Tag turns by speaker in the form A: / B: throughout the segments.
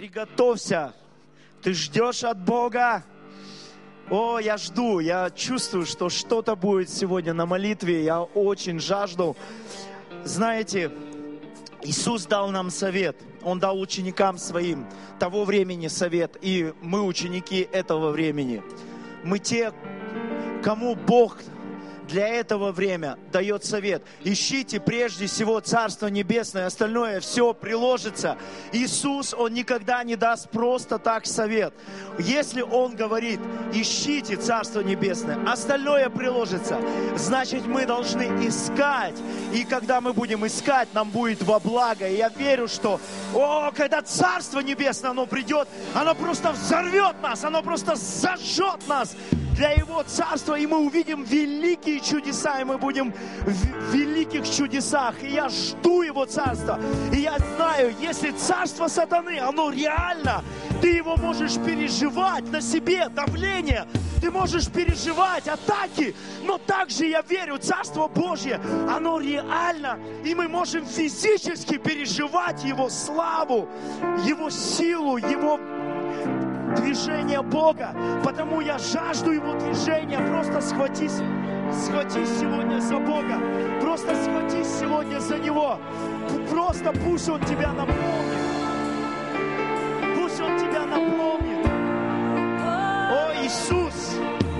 A: приготовься. Ты ждешь от Бога. О, я жду, я чувствую, что что-то будет сегодня на молитве. Я очень жажду. Знаете, Иисус дал нам совет. Он дал ученикам своим того времени совет. И мы ученики этого времени. Мы те, кому Бог для этого время дает совет. Ищите прежде всего Царство Небесное, остальное все приложится. Иисус, Он никогда не даст просто так совет. Если Он говорит, ищите Царство Небесное, остальное приложится, значит, мы должны искать. И когда мы будем искать, нам будет во благо. И я верю, что, когда Царство Небесное, оно придет, оно просто взорвет нас, оно просто зажжет нас для Его Царства, и мы увидим великие чудеса, и мы будем в великих чудесах. И я жду Его Царства. И я знаю, если Царство сатаны, оно реально, ты его можешь переживать на себе, давление, ты можешь переживать атаки, но также я верю, Царство Божье, оно реально, и мы можем физически переживать Его славу, Его силу, Его движение Бога, потому я жажду Его движения. Просто схватись сегодня за Бога, просто схватись сегодня за Него, просто пусть Он тебя наполнит, пусть Он тебя наполнит. О, Иисус,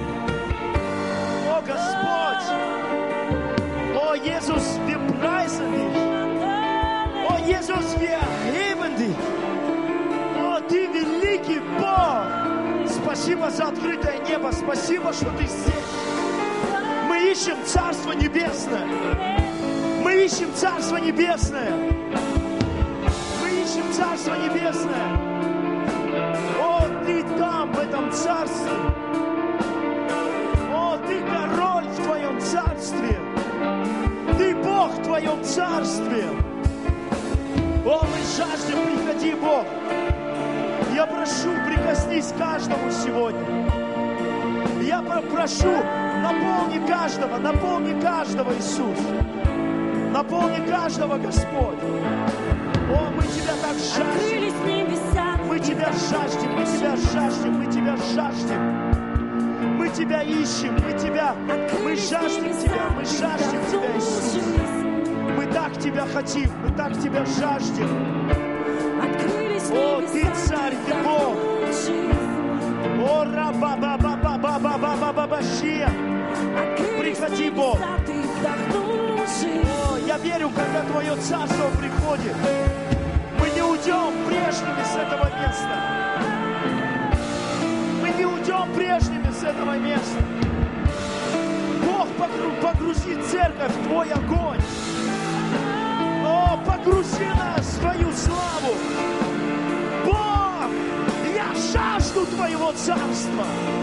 A: о, Господь, о, Иисус, wir preisen dich, о, Иисус, wir erheben dich. Ты великий Бог! Спасибо за открытое небо, спасибо, что Ты здесь. Мы ищем Царство Небесное. Мы ищем Царство Небесное. Мы ищем Царство Небесное. О, Ты там, в этом Царстве. О, Ты король в Твоем Царстве. Ты Бог в Твоем Царстве. О, мы жаждем, приходи, Бог. Я прошу, прикоснись к каждому сегодня. Я прошу, наполни каждого, Иисус. Наполни каждого, Господь. О, мы Тебя так жаждем. Мы Тебя жаждем, мы Тебя жаждем, мы Тебя жаждем. Мы Тебя ищем, мы жаждем Тебя, Иисус. Мы так Тебя хотим, мы так Тебя жаждем. О, Ты царь, Ты Бог. О, раба-ба-ба-ба-ба-ба-ба-ба-ба-ба-щия. Приходи, Бог. О, я верю, когда Твое Царство приходит, мы не уйдем прежними с этого места. Мы не уйдем прежними с этого места. Бог, погрузи церковь в Твой огонь. О, погрузи нас в Твою славу. Бог, я жажду Твоего Царства.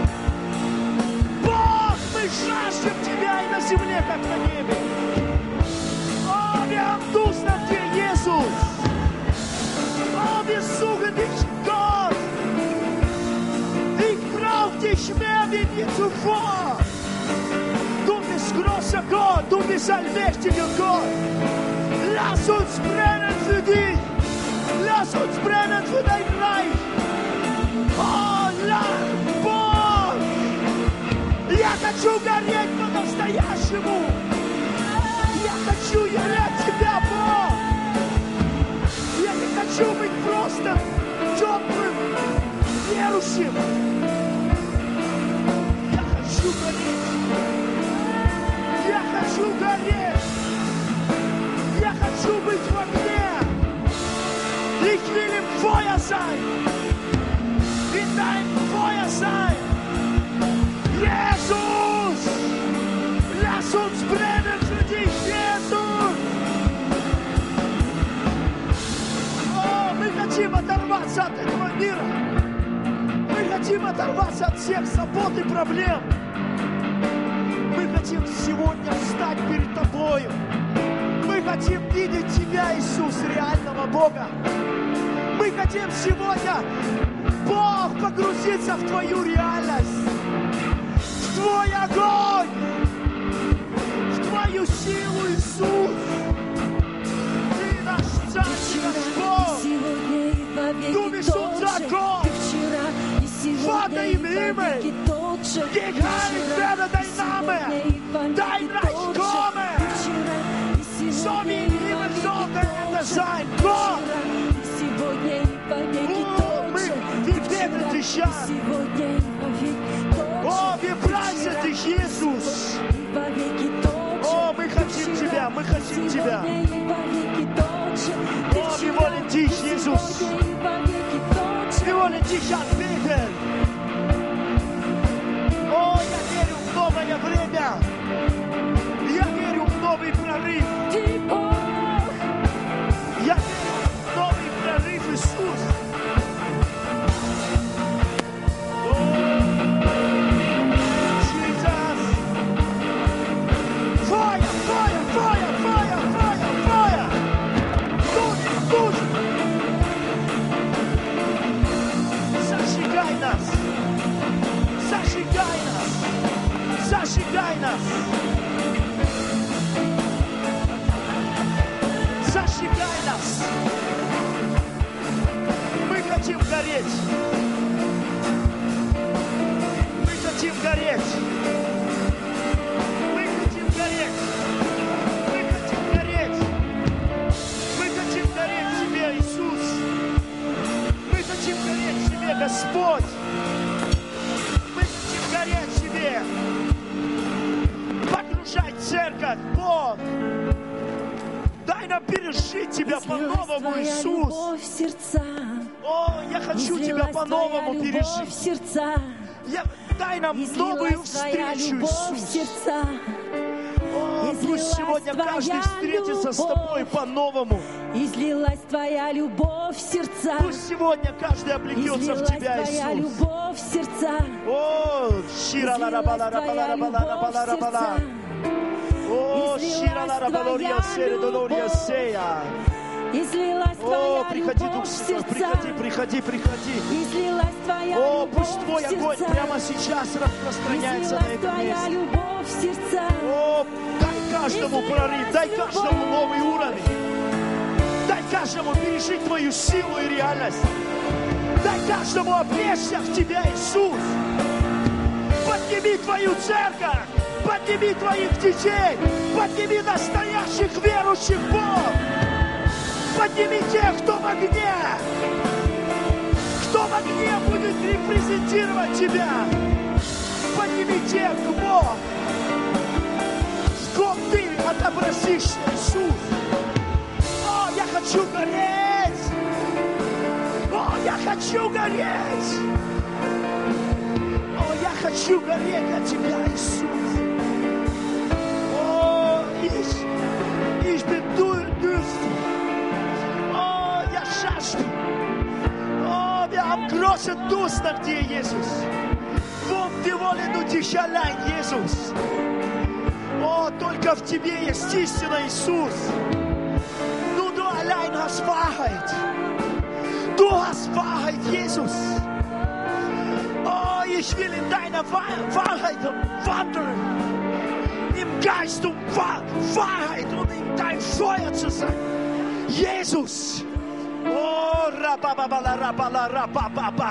A: Бог, мы жаждем Тебя и на земле, как на небе. О, wir haben Durst nach dir, Jesus. Oh, wir suchen dich, Gott. Ich brauche dich mehr wie nie zuvor. Du bist großer Gott, du bist ein mächtiger Gott. Lass uns brennen für dich. Lass uns brennen für dein Reich. Oh, Бог, я хочу гореть по-настоящему. Я хочу являть Тебя, Бог. Я не хочу быть просто теплым верующим. Я хочу гореть. Я хочу гореть. Я хочу быть в огне. Ich will im Feuer sein. In deinem Feuer sein. Jesus, lass uns brennen für dich, Jesus. О, мы хотим оторваться от этого мира. Мы хотим оторваться от всех забот и проблем. Мы хотим сегодня встать перед Тобою. Мы хотим видеть Тебя, Иисус, реального Бога. Мы хотим сегодня, Бог, погрузиться в Твою реальность, в Твой огонь, в Твою силу, Иисус. Ты наш Царь, наш Бог. Du bist unser Gott. Vater im Himmel, geheiligt werde dein Name, dein Reich komme, so wie im Himmel so auf der Erde sein. Gott, wir beten dich an. Oh, wir preisen dich, Jesus. Oh, мы хотим Тебя, мы хотим Тебя. Oh, wir wollen dich, Jesus. Wir wollen dich anbeten. О, я верю в новое время. Я верю в новый прорыв. Я верю в новый прорыв, Иисус. Зажигай нас! Зажигай нас! Мы хотим гореть! Мы хотим гореть! Мы хотим гореть! Мы хотим гореть! Мы хотим гореть в Тебе, Иисус! Мы хотим гореть в Тебе, Господь! Мы хотим гореть в Тебе! Погружай церковь, Бог! Дай нам пережить Тебя по-новому, Иисус! О, я хочу Тебя по-новому пережить! Дай нам новую встречу, Иисус! О, пусть сегодня каждый встретится с Тобой по-новому!
B: Излилась Твоя любовь в сердца.
A: Пусть сегодня каждый облекется в Тебя, Иисус!
B: Твоя любовь в сердца.
A: О, шира-ла-ра-ба-ла-ра-ба-ла-ра-ба-ла-ра-ба-ла. О, шира-ла-ра-ба-лория сере долория сея. О, приходи, Дух Святой, приходи. О, пусть Твой огонь прямо сейчас распространяется на этом месте. О, дай каждому прорыв, дай каждому новый уровень. Дай каждому пережить Твою силу и реальность. Дай каждому облечься в Тебя, Иисус. Подними Твою церковь, подними Твоих детей, подними настоящих верующих, Бог. Подними тех, кто в огне. Кто в огне будет репрезентировать Тебя. Подними тех, Бог, в ком Ты отобразишься, Иисус. О, я хочу гореть. О, я хочу гореть. О, я хочу гореть от Тебя, Иисус. О, ich bin dürstig. О, я жажду. О, wir haben großen Durst nach dir, Jesus. Wir wollen nur dich allein, Jesus. О, только в Тебе есть истина, Иисус. Nur du allein hast Wahrheit. Du hast Wahrheit, Jesus. Oh, ich will in deiner Wahrheit wandeln. Im Geist um Wahrheit und in dein Feuer zu sein. Jesus. Oh, rabababala, rabala, rabababa.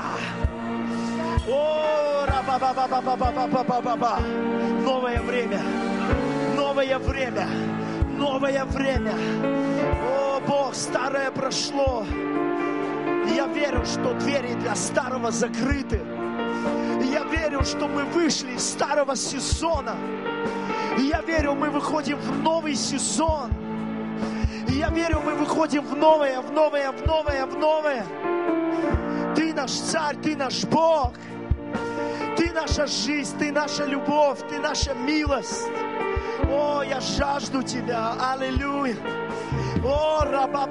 A: О, раба-ба-ба-ба-ба-ба-ба-ба-ба-ба. Новое время, новое время, новое время. О, Бог, старое прошло. Я верю, что двери для старого закрыты. Я верю, что мы вышли из старого сезона. Я верю, мы выходим в новый сезон. Я верю, мы выходим в новое, в новое, в новое, в новое. Ты наш царь, Ты наш Бог. Ты наша жизнь, Ты наша любовь, Ты наша милость. О, я жажду Тебя. Аллилуйя. О,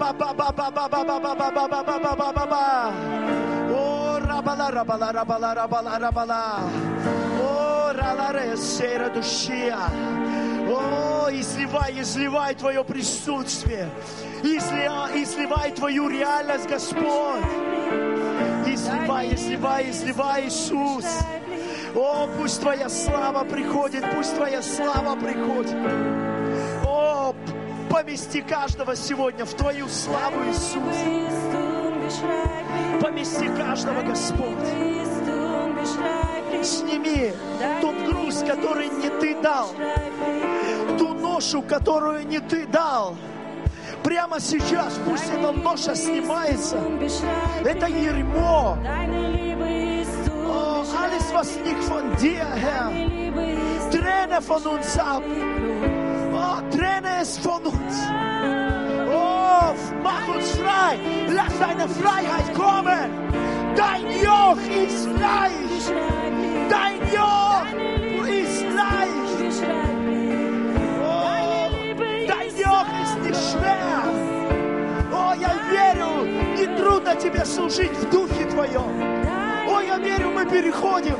A: раба-ба-ба-ба-ба-ба-ба-ба-ба-ба-ба-ба-ба-ба. О, рабала-рабала-рабала-рабала-рабала. О, рала-ре-сера душия. О, изливай Твое присутствие. Изливай Твою реальность, Господь. Изливай, Иисус. О, пусть Твоя слава приходит, пусть Твоя слава приходит. О, помести каждого сегодня в Твою славу, Иисус. Помести каждого, Господь. Сними тот груз, который не Ты дал. Ту ношу, которую не Ты дал. Прямо сейчас пусть эта ноша снимается. Это ермо. Oh, alles, was nicht von dir, Herr. Trenne von uns ab. Oh, trenne es von uns. Oh, mach uns frei. Lass deine Freiheit kommen. Dein Joch ist leicht. Dein Joch ist leicht. Oh, dein Joch ist nicht schwer. Oh, я верю, не трудно тебе служить в Духе Твоем. О, я верю, мы переходим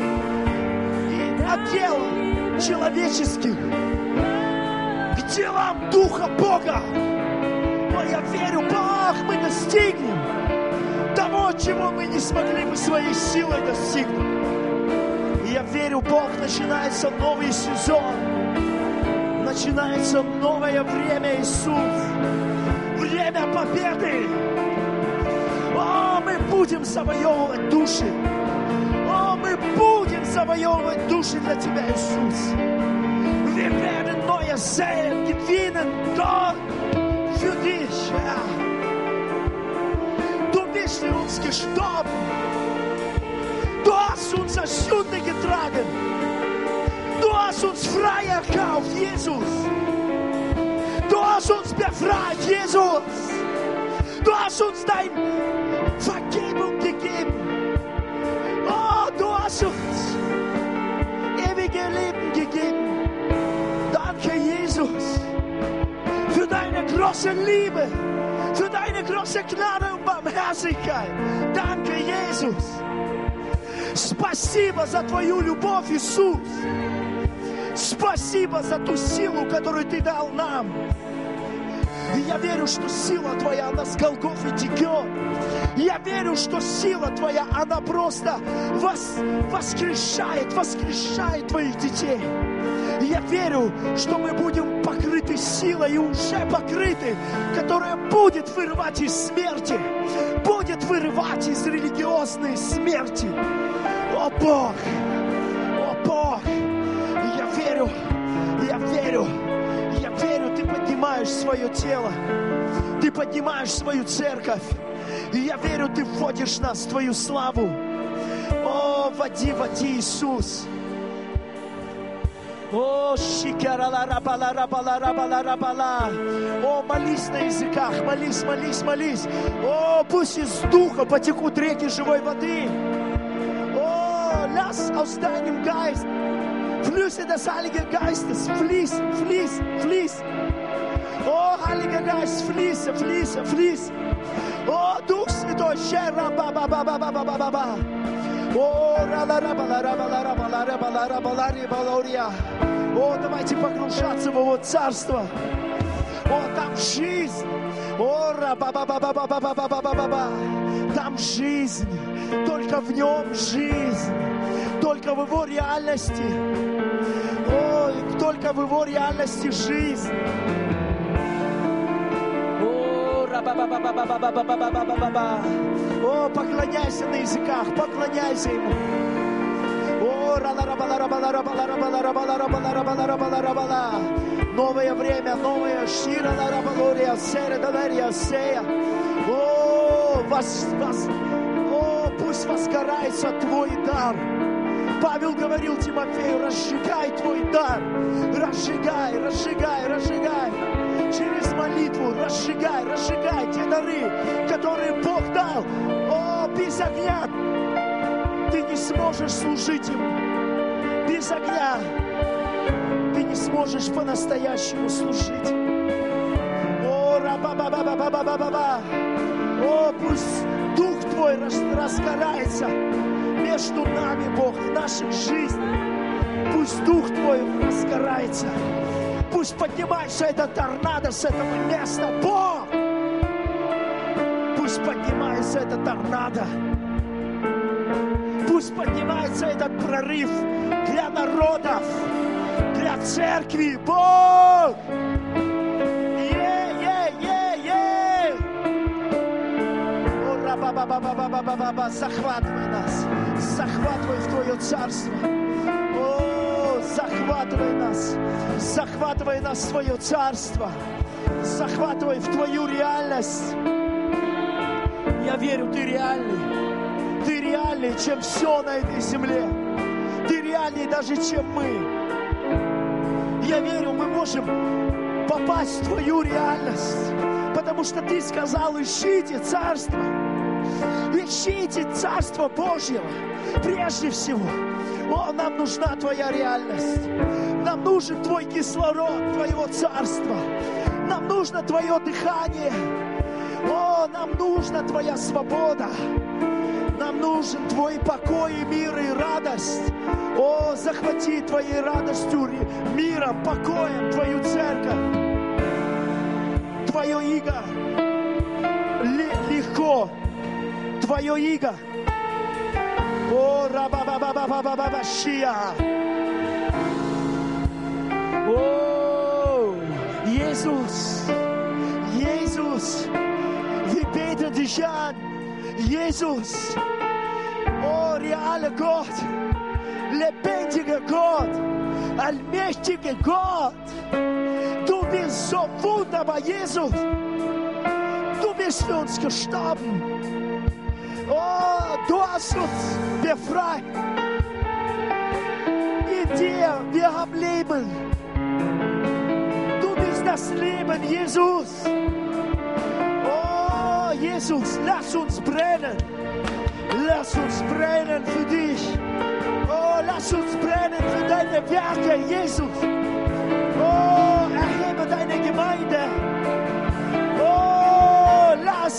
A: от дел человеческих к делам Духа Бога. О, я верю, Бог, мы достигнем того, чего мы не смогли бы своей силой достигнуть. И я верю, Бог, начинается новый сезон, начинается новое время, Иисус, время победы. О, мы будем завоевывать души. О, мы будем завоевывать dusche для Тебя, Иисус. Wir werden neue Seelen gewinnen dort für dich, Herr. Du bist für uns gestorben. Du hast unsere Sünde getragen. Du hast uns frei erkauft, Jesus. Du hast uns befreit, Jesus. Du hast uns deine Vergebung gegeben. Oh, du hast uns ewige Leben gegeben. Danke, Jesus, für deine große Liebe, für deine große Gnade und Barmherzigkeit. Danke, Jesus. Спасибо за Твою любовь, Иисус. Спасибо за ту силу, которую Ты дал нам. И я верю, что сила Твоя, она с Голгофы текет. Я верю, что сила Твоя, она просто воскрешает Твоих детей. И я верю, что мы будем покрыты силой и уже покрыты, которая будет вырывать из смерти, будет вырывать из религиозной смерти. О Бог! О Бог! Я верю, Ты поднимаешь свое тело, Ты поднимаешь свою церковь. И я верю, Ты вводишь нас в Твою славу. О, води, Иисус. О, шикарала-рабала-рабала-рабала-рабала. О, молись на языках, молись. О, пусть из духа потекут реки живой воды. О, lass aus deinem Geist Flüsse des Heiligen Geistes fließ. Oh, Heiliger Geist, fließe. Oh, Дух Святой, О, давайте погружаться в Его Царство. О, там жизнь. Там жизнь. Только в Нем жизнь. Только в Его реальности. Ой, только в Его реальности жизнь. О, поклоняйся на языках, поклоняйся Ему. О, новое время, новое шира ларабалория, сера далерия, сея. О, пусть возгорается Твой дар. Павел говорил Тимофею: разжигай Твой дар, разжигай. Через молитву разжигай те дары, которые Бог дал. О, без огня ты не сможешь служить Ему. Без огня ты не сможешь по-настоящему служить. О, О, пусть Дух Твой разгорается между нами, Бог, в нашей жизни. Пусть Дух Твой разгорается. Пусть поднимается это торнадо с этого места, Бог. Пусть поднимается это торнадо. Пусть поднимается этот прорыв для народов, для церкви, Бог. Захватывай нас. Захватывай в Твое царство. О, захватывай нас. Захватывай нас в Твое царство. Захватывай в Твою реальность. Я верю, Ты реальный. Ты реальнее, чем все на этой земле. Ты реальнее даже, чем мы. Я верю, мы можем попасть в Твою реальность. Потому что Ты сказал, ищите царство. Ищите царство Божьего. Прежде всего. О, нам нужна Твоя реальность. Нам нужен Твой кислород, Твоего царства. Нам нужно Твое дыхание. О, нам нужна Твоя свобода. Нам нужен Твой покой, и мир, и радость. О, захвати Твоей радостью, миром, покоем Твою церковь. Твое иго легко. Твое иго. О, раба-ба-ба-ба-ба-ба-ба-шия. О, Иисус. Iisus, wir beten dich an. Jesus, oh realer Gott, lebendiger Gott, allmächtiger Gott. Du bist so wunderbar, Jesus. Du bist für uns gestorben. Oh, du hast uns befreit. In dir, wir haben Leben. Du bist das Leben, Jesus. Oh, Jesus, lass uns brennen. Lass uns brennen für dich. Oh, lass uns brennen für deine Werke, Jesus. Oh, erhebe deine Gemeinde. Oh,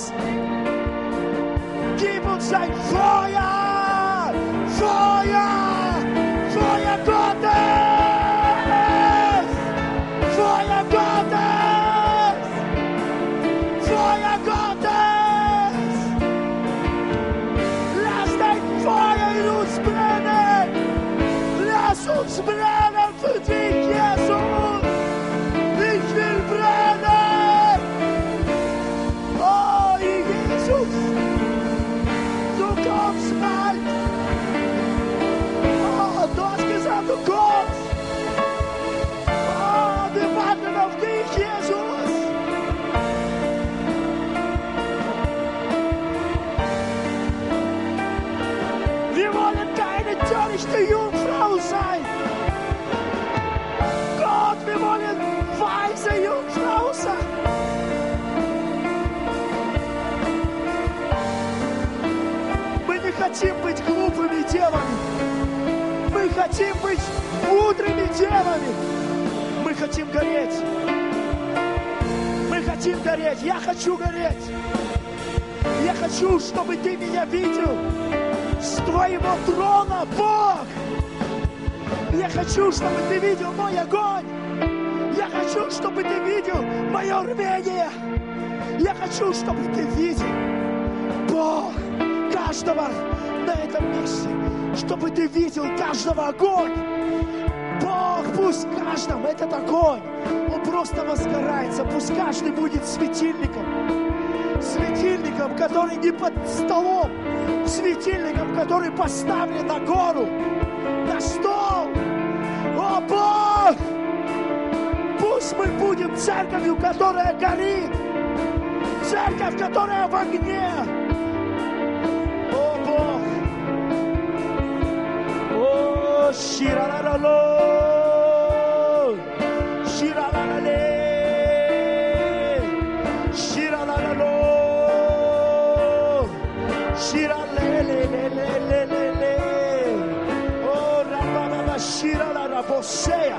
A: gib uns ein Feuer. Feuer. Feuer Gottes. Feuer Gottes. Feuer Gottes. Lass dein Feuer in uns brennen. Lass uns brennen für dich, Jesus. Ich will brennen. Oh, Jesus. Du kommst bald. Oh, du hast gesagt, du kommst. Oh, wir warten auf dich, Jesus. Wir wollen keine törichte Jungfrau sein. Gott, wir wollen weise Jungfrau sein. Мы не хотим быть глупыми девами. Мы хотим быть мудрыми девами. Мы хотим гореть. Мы хотим гореть. Я хочу гореть. Я хочу, чтобы ты меня видел с твоего трона, Бог. Я хочу, чтобы ты видел мой огонь. Я хочу, чтобы ты видел мое рвение. Я хочу, чтобы ты видел, Бог, каждого на этом месте. Чтобы ты видел каждого огонь. Бог, пусть каждом этот огонь, он просто возгорается. Пусть каждый будет светильником. Светильником, который не под столом. Светильником, который поставлен на гору, на стол. О, Бог! Пусть мы будем церковью, которая горит. Церковь, которая в огне. О, Бог! О, Ширалалало! Ширалалале! Ширалалало! Ширалелелелелелеле! О, Рабабаба Шираларабосея!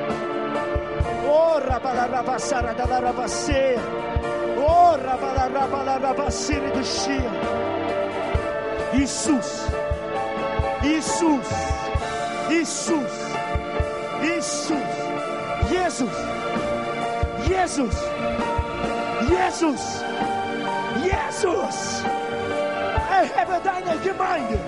A: О, Рабаларабасара Даларабасея! О, Рабаларабаларабасири Душия! Иисус! Иисус! Иисус! Иисус! Иисус! Иисус! Иисус! Иисус! Erhebe deine Gemeinde!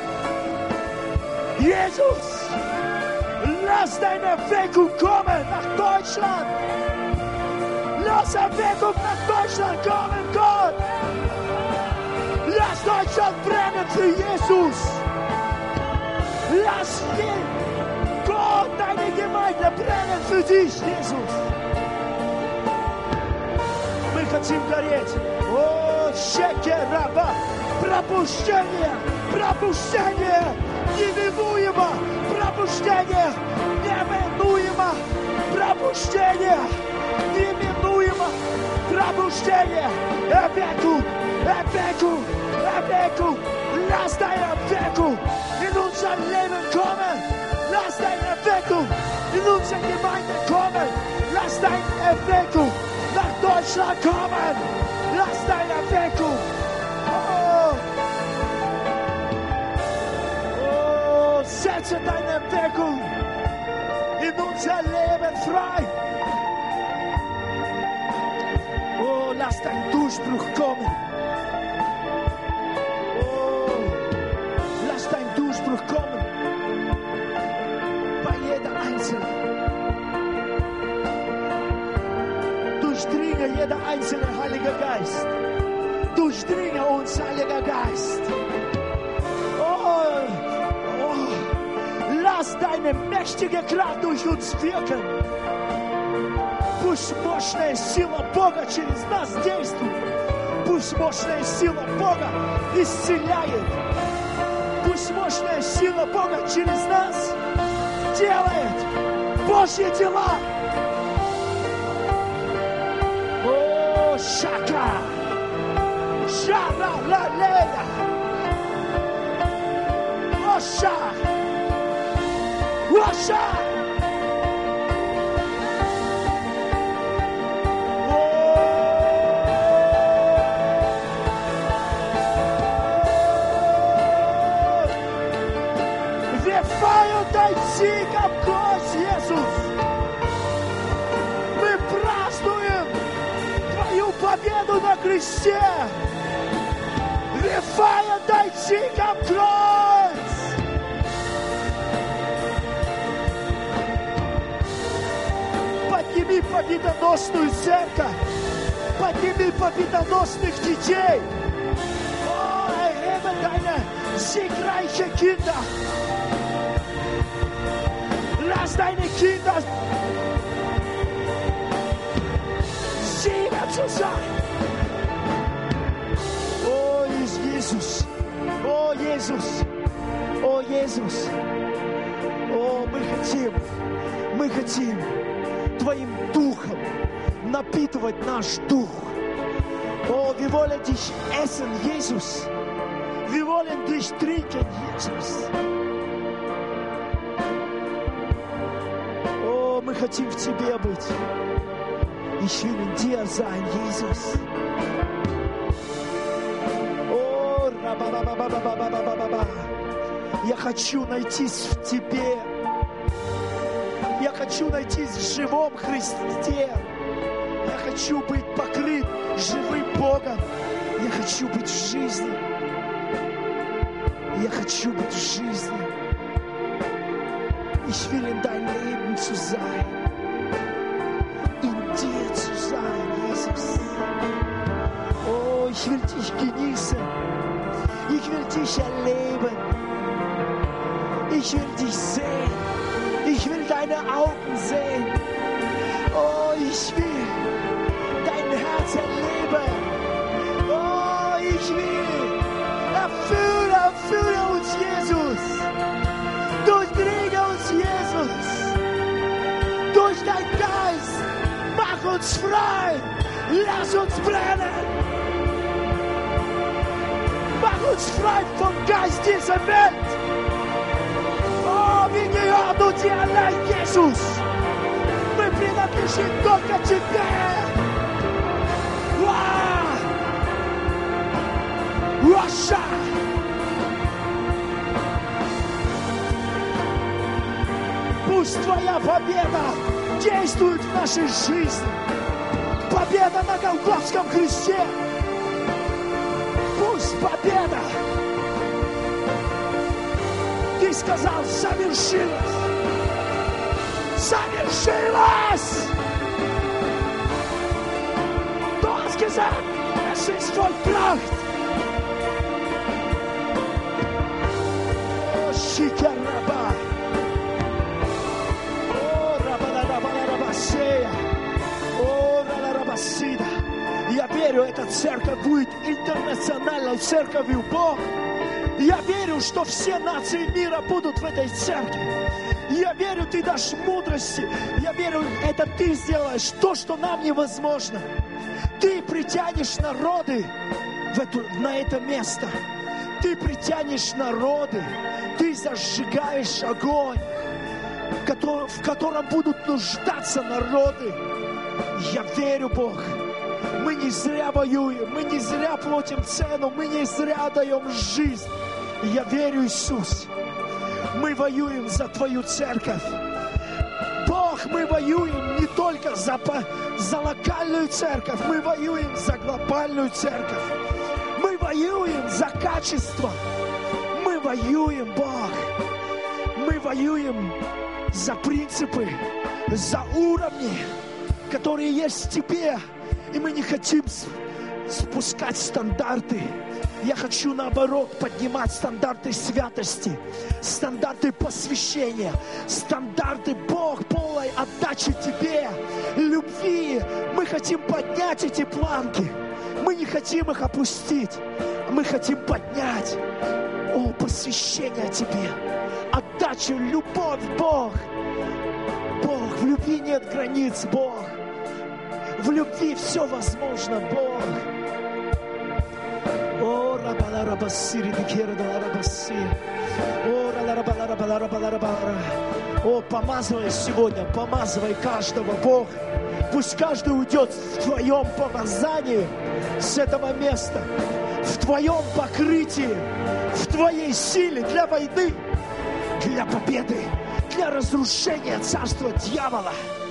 A: Jesus! Lass deine Erweckung kommen nach Deutschland! Lass Erweckung nach Deutschland kommen, Gott! Lass Deutschland brennen für Jesus. Lass Gott, deine Gemeinde brennen für dich, Jesus. Мы хотим гореть. О, щеке раба. Пробуждение, пробуждение, неминуемо, пробуждение, неминуемо, пробуждение, неминуемо, пробуждение. Erweckung, Erweckung, Erweckung. Lass deine Erweckung in unser Leben kommen. Lass deine Erweckung in unsere Gemeinde kommen. Lass deine Erweckung nach Deutschland kommen. Lass deine Erweckung. Oh, setze deine Erweckung in unser Leben frei. Oh, lass deinen Durchbruch kommen. Oh, lass deinen Durchbruch kommen. Bei jeder Einzelnen. Durchdringe jeder einzelne Heiliger Geist. Durchdringe uns, Heiliger Geist. Lass deine mächtige Kraft durch uns wirken. Пусть мощная сила Бога через нас действует. Пусть мощная сила Бога исцеляет. Пусть мощная сила Бога через нас делает Божьи дела. О, шака, шара-ла-лея, оша. Russia! Wir feiern dein Sieg am Kreuz, Jesus! Мы празднуем твою победу на кресте! Wir feiern dein Sieg am Kreuz! Подними победоносную церковь. Подними победоносных детей. О, erhebe deine siegreiche Kinder. Lass deine Kinder Sieger zu sein. Oh, Jesus. Oh, Jesus. Oh, Jesus. Oh, мы хотим Твоим Духом напитывать наш Дух. Oh, wir wollen dich essen, Jesus. Wir wollen dich trinken, Jesus. Oh, мы хотим в Тебе быть. Ich will in dir sein, Jesus. Oh, я хочу найтись в Тебе. Я хочу найтись в живом Христе. Я хочу быть покрыт живым Богом. Я хочу быть в жизни. Я хочу быть в жизни. Ich will in dein Leben zu sein. In dir zu sein, Jesus. Oh, ich will dich genießen. Ich will dich erleben. Ich will dich sehen. Ich will deine Augen sehen. Oh, ich will dein Herz erleben. Oh, ich will. Erfülle uns, Jesus. Durchdringe uns, Jesus. Durch dein Geist. Mach uns frei. Lass uns brennen. Mach uns frei vom Geist dieser Welt. Wir gehören nur dir allein, Jesus. Мы принадлежим только Тебе. Russia. Пусть Твоя победа действует в нашей жизни. Победа на Голгофском кресте. Пусть победа. Ты сказал, завершилось. Завершилось! Du hast gesagt, es ist vollbracht. церковь будет интернациональной церковью, Бог. Я верю, что все нации мира будут в этой церкви. Я верю, Ты дашь мудрости. Я верю, это Ты сделаешь то, что нам невозможно. Ты притянешь народы на это место. Ты притянешь народы. Ты зажигаешь огонь, в котором будут нуждаться народы. Я верю, Бог. Мы не зря воюем, мы не зря платим цену, мы не зря даем жизнь. Я верю, Иисус, мы воюем за Твою церковь. Бог, мы воюем не только за локальную церковь, мы воюем за глобальную церковь. Мы воюем за качество. Мы воюем, Бог. Мы воюем за принципы, за уровни, которые есть в Тебе. И мы не хотим спускать стандарты. Я хочу, наоборот, поднимать стандарты святости, стандарты посвящения, стандарты, Бог, полной отдачи Тебе, любви. Мы хотим поднять эти планки. Мы не хотим их опустить. Мы хотим поднять. О, посвящение Тебе, отдача, любовь, Бог. Бог, в любви нет границ, Бог. В любви все возможно, Бог. О, помазывай сегодня, помазывай каждого, Бог. Пусть каждый уйдет в Твоем помазании с этого места, в Твоем покрытии, в Твоей силе для войны, для победы, для разрушения царства дьявола.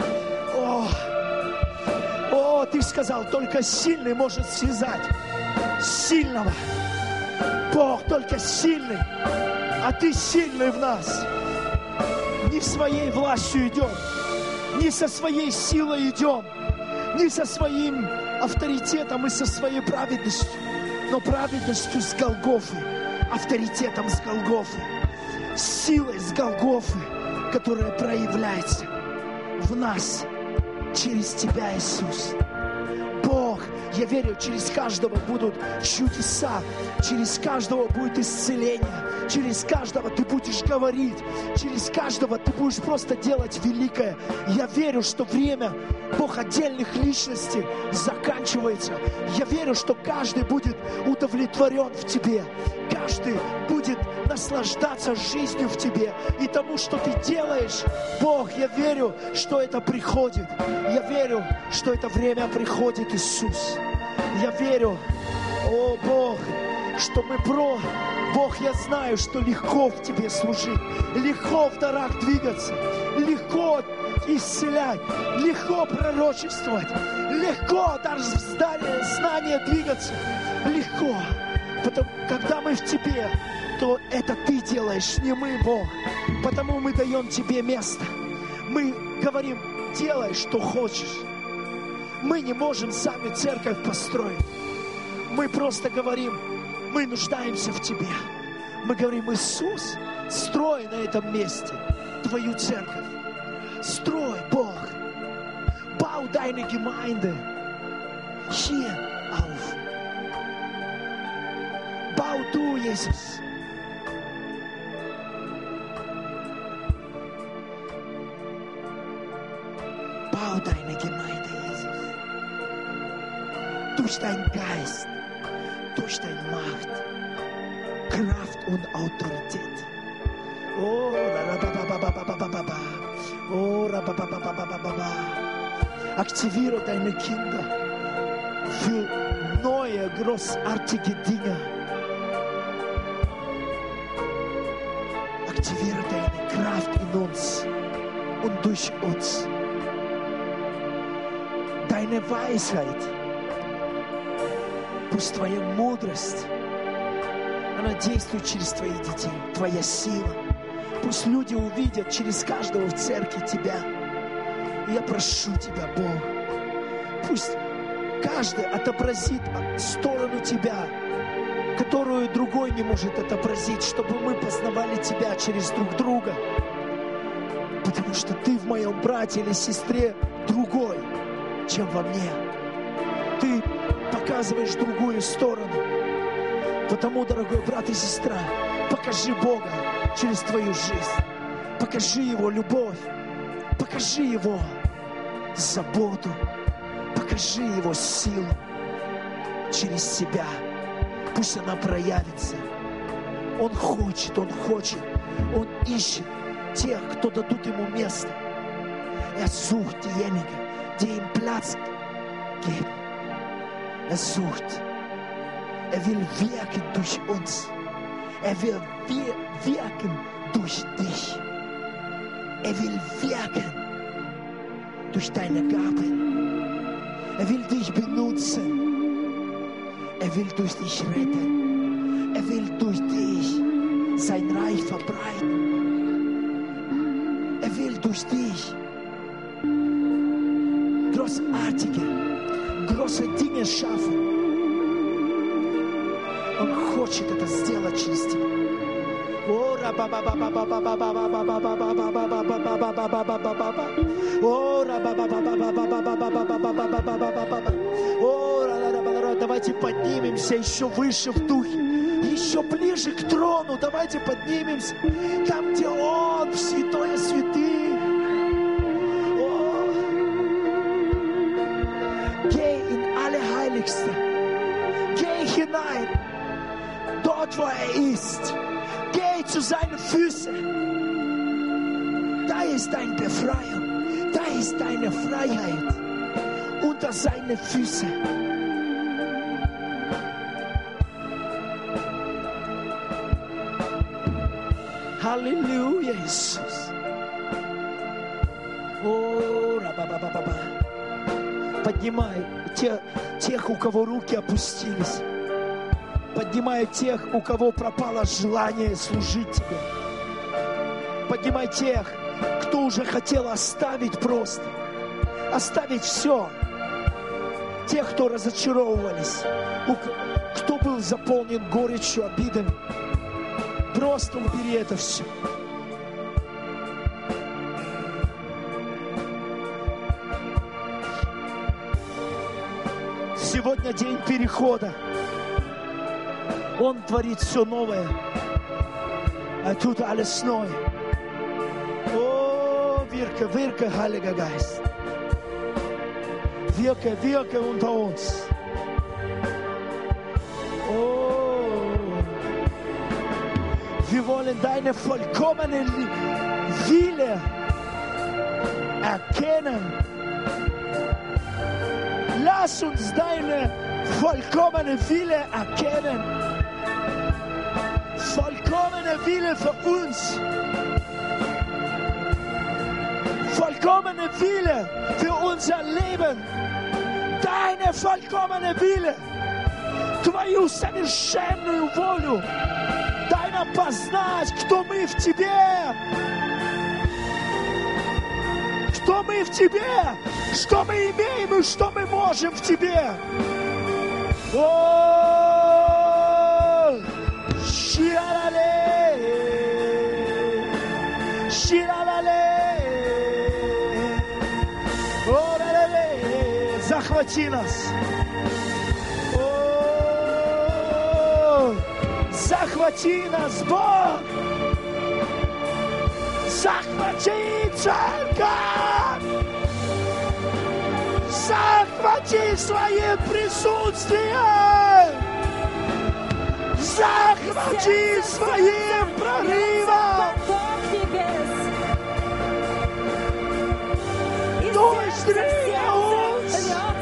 A: О, Ты сказал, только сильный может связать сильного. Бог, только сильный, а Ты сильный в нас. Не своей властью идем, не со своей силой идем, не со своим авторитетом и со своей праведностью, но праведностью с Голгофы, авторитетом с Голгофы, силой с Голгофы, которая проявляется в нас через Тебя, Иисус. Бог, я верю, через каждого будут чудеса, через каждого будет исцеление, через каждого Ты будешь говорить, через каждого Ты будешь просто делать великое. Я верю, что время, Бог, отдельных личностей заканчивается. Я верю, что каждый будет удовлетворен в Тебе, каждый будет наслаждаться жизнью в Тебе и тому, что Ты делаешь. Бог, я верю, что это приходит. Я верю, что это время приходит, Иисус. Я верю, о Бог, что мы Бог, я знаю, что легко в Тебе служить, легко в дарах двигаться, легко исцелять, легко пророчествовать, легко даже в знания двигаться, легко. Потому, когда мы в Тебе, то это Ты делаешь, не мы, Бог. Потому мы даем Тебе место. Мы говорим, делай, что хочешь. Мы не можем сами церковь построить. Мы просто говорим, мы нуждаемся в Тебе. Мы говорим, Иисус, строй на этом месте Твою церковь. Строй, Бог. Bau deine Gemeinde hier auf. Bau du, Jesus. Bau deine Gemeinde, Jesus. Durch deinen Geist, durch deine Macht, Kraft und Autorität. Oh, aktiviere deine Kinder für neue, großartige Dinge. Aktiviere deine Kraft in uns und durch uns. Deine Weisheit, пусть Твоя мудрость, она действует через Твоих детей, Твоя сила. Пусть люди увидят через каждого в церкви Тебя. И я прошу Тебя, Бог, пусть каждый отобразит сторону Тебя, которую другой не может отобразить, чтобы мы познавали Тебя через друг друга. Потому что Ты в моем брате или сестре другой, чем во мне. Ты показываешь другую сторону. Потому, дорогой брат и сестра, покажи Бога через твою жизнь. Покажи Его любовь. Покажи Его заботу. Покажи Его силу через себя. Пусть она проявится. Он хочет, Он Он ищет тех, кто дадут Ему место. Sucht diejenigen, die ihm Platz geben. Sucht. Will wirken durch uns. Will wirken durch dich. Will wirken durch deine Gaben. Will dich benutzen. Will durch dich retten. Will durch dich sein Reich verbreiten. Will durch dich große Dinge schaffen. Он хочет это сделать через тебя. Давайте поднимемся еще выше в духе, еще ближе к трону. Давайте поднимемся там, где Он, в святое святых. Geh hinein, dort wo ist. Geh zu seinen Füßen. Da ist deine Befreiung. Da ist deine Freiheit. Unter seine Füße. Halleluja, Jesus. Oh, rababababa. Поднимай тех, у кого руки опустились. Поднимай тех, у кого пропало желание служить Тебе. Поднимай тех, кто уже хотел оставить просто. Оставить все. Тех, кто разочаровывались. Кто был заполнен горечью, обидами. Просто убери это все. Сегодня день перехода. Он творит все новое. А тут alles neu. О, wirke, Heiliger Geist. Wirke unter uns. Oh, wir wollen deine vollkommene Wille erkennen. Lass uns deine vollkommene Wille erkennen. Vollkommene Wille für uns. Vollkommene Wille für unser Leben. Deine vollkommene Wille. Твою совершенную волю. Дай нам познать, кто мы в Тебе. Что мы в Тебе, что мы имеем и что мы можем в Тебе. О, Ширалале, Оралале, захвати нас. О, захвати нас, Бог. Захвати церковь! Захвати своим присутствием! Захвати своим прорывом! Durchdringe uns!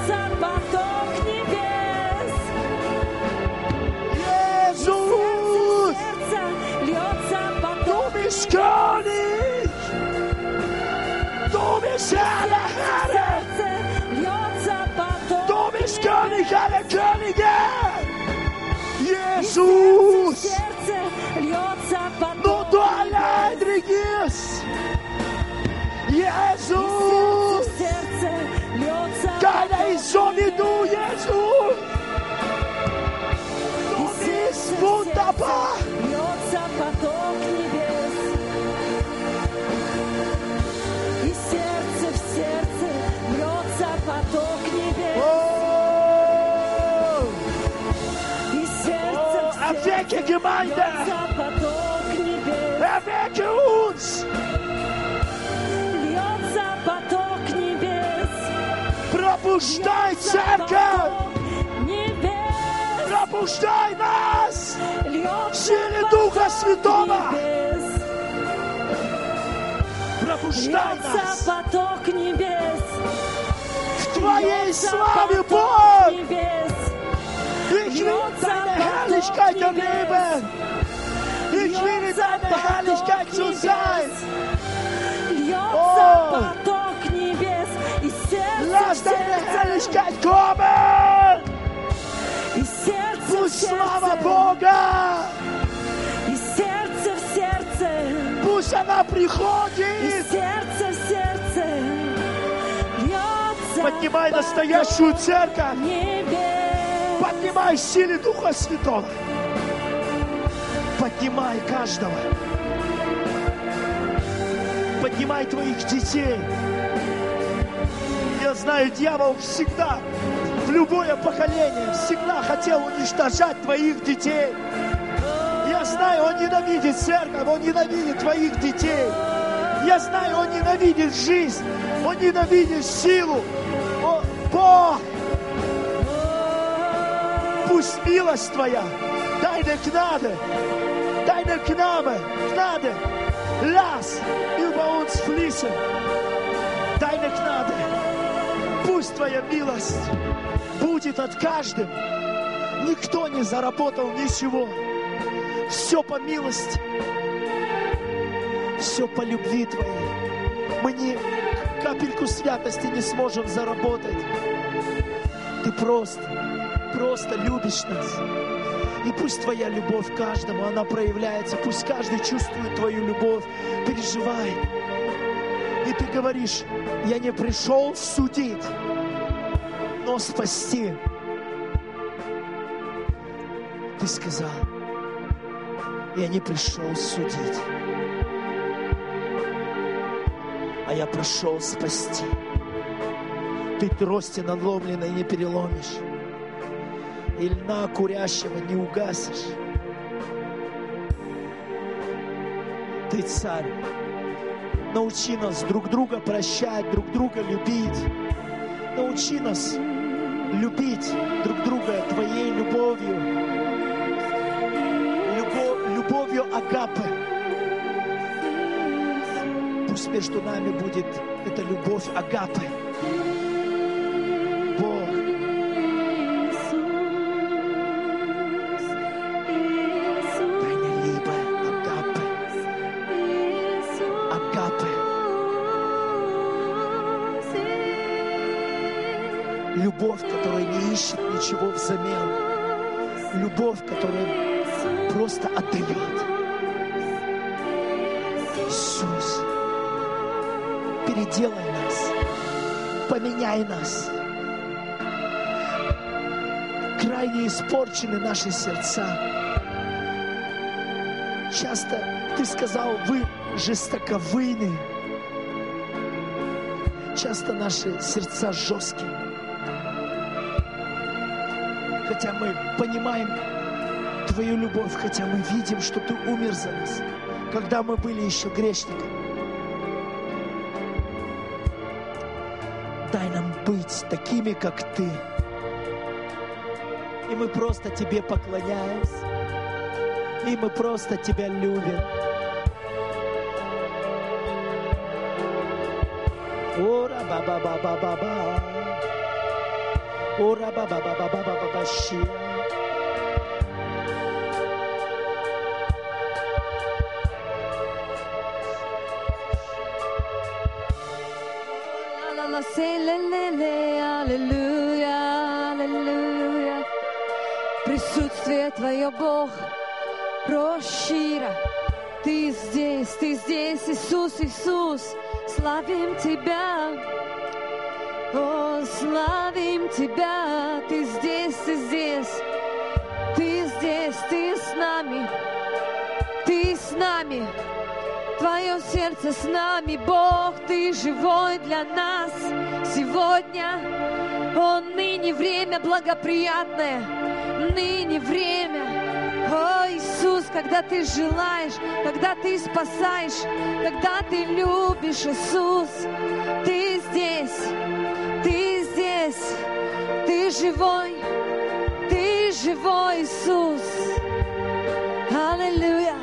A: Jesus! Du bist König! Du bist Herr der Herren! Du bist König aller Könige! Jesus! Nur du allein regierst! Jesus! Keiner ist so wie du, Jesus! Du bist wunderbar! Erwecke Gemeinde.
B: Льется поток небес.
A: Erwecke uns.
B: Льется поток небес.
A: Пробуждай церковь.
B: Небес.
A: Пробуждай нас.
B: Льется
A: Силе Духа Святого.
B: небес.
A: Пробуждай
B: Льется
A: нас.
B: поток небес.
A: В Твоей
B: Льется
A: славе,
B: поток
A: Бог.
B: небес.
A: Ich will deine Herrlichkeit erleben. Ich will deine Herrlichkeit zu sein.
B: Льется поток небес. Из сердца
A: Lass
B: в
A: deine
B: сердце.
A: Herrlichkeit kommen.
B: Из сердца в
A: Пусть слава
B: сердце.
A: Бога.
B: Из сердца в сердце.
A: Пусть она
B: Из
A: приходит.
B: сердца в сердце. Льется
A: Поднимай настоящую церковь.
B: небес.
A: Поднимай силы Духа Святого. Поднимай каждого. Поднимай твоих детей. Я знаю, дьявол всегда, в любое поколение, всегда хотел уничтожать твоих детей. Я знаю, он ненавидит церковь, он ненавидит твоих детей. Я знаю, он ненавидит жизнь, он ненавидит силу. О, Бог, пусть милость Твоя, deine Gnade, lass über uns fließen. Deine Gnade, пусть Твоя милость будет от каждого. Никто не заработал ничего. Все по милости, все по любви Твоей. Мы ни капельку святости не сможем заработать. Ты просто любишь нас. И пусть Твоя любовь каждому, она проявляется. Пусть каждый чувствует Твою любовь, переживает. И Ты говоришь, я не пришел судить, но спасти. Ты сказал, я не пришел судить, а я пришел спасти. Ты трости надломленной не переломишь, и льна курящего не угасишь. Ты царь. Научи нас друг друга прощать, друг друга любить. Научи нас любить друг друга Твоей любовью. Любовью агапе. Пусть между нами будет эта любовь агапе. Бог. Deine Liebe, Agape. Agape. Любовь, которая не ищет ничего взамен. Любовь, которая просто отдает. Иисус, переделай нас, поменяй нас. Крайне испорчены наши сердца. Часто Ты сказал, вы жестоковыйны. Часто наши сердца жесткие. Хотя мы понимаем Твою любовь, хотя мы видим, что Ты умер за нас, когда мы были еще грешниками. Дай нам быть такими, как Ты. И мы просто Тебе поклоняемся. И мы просто Тебя любим. Ора ба-ба-ба-ба-ба-ба. Ора ба-ба-ба-ба-ба-ба-ба-щи.
B: Аллилуйя, аллилуйя. Присутствие Твое, Бог, Рошира. Ты здесь, Иисус, Иисус. Славим Тебя, о, славим Тебя. Ты здесь, Ты здесь, Ты здесь, Ты с нами, Ты с нами. Твое сердце с нами, Бог, Ты живой для нас сегодня. О, ныне время благоприятное, ныне время. О, когда ты желаешь, когда ты спасаешь, когда ты любишь, Иисус. Ты здесь, ты здесь, ты живой, Иисус. Аллилуйя.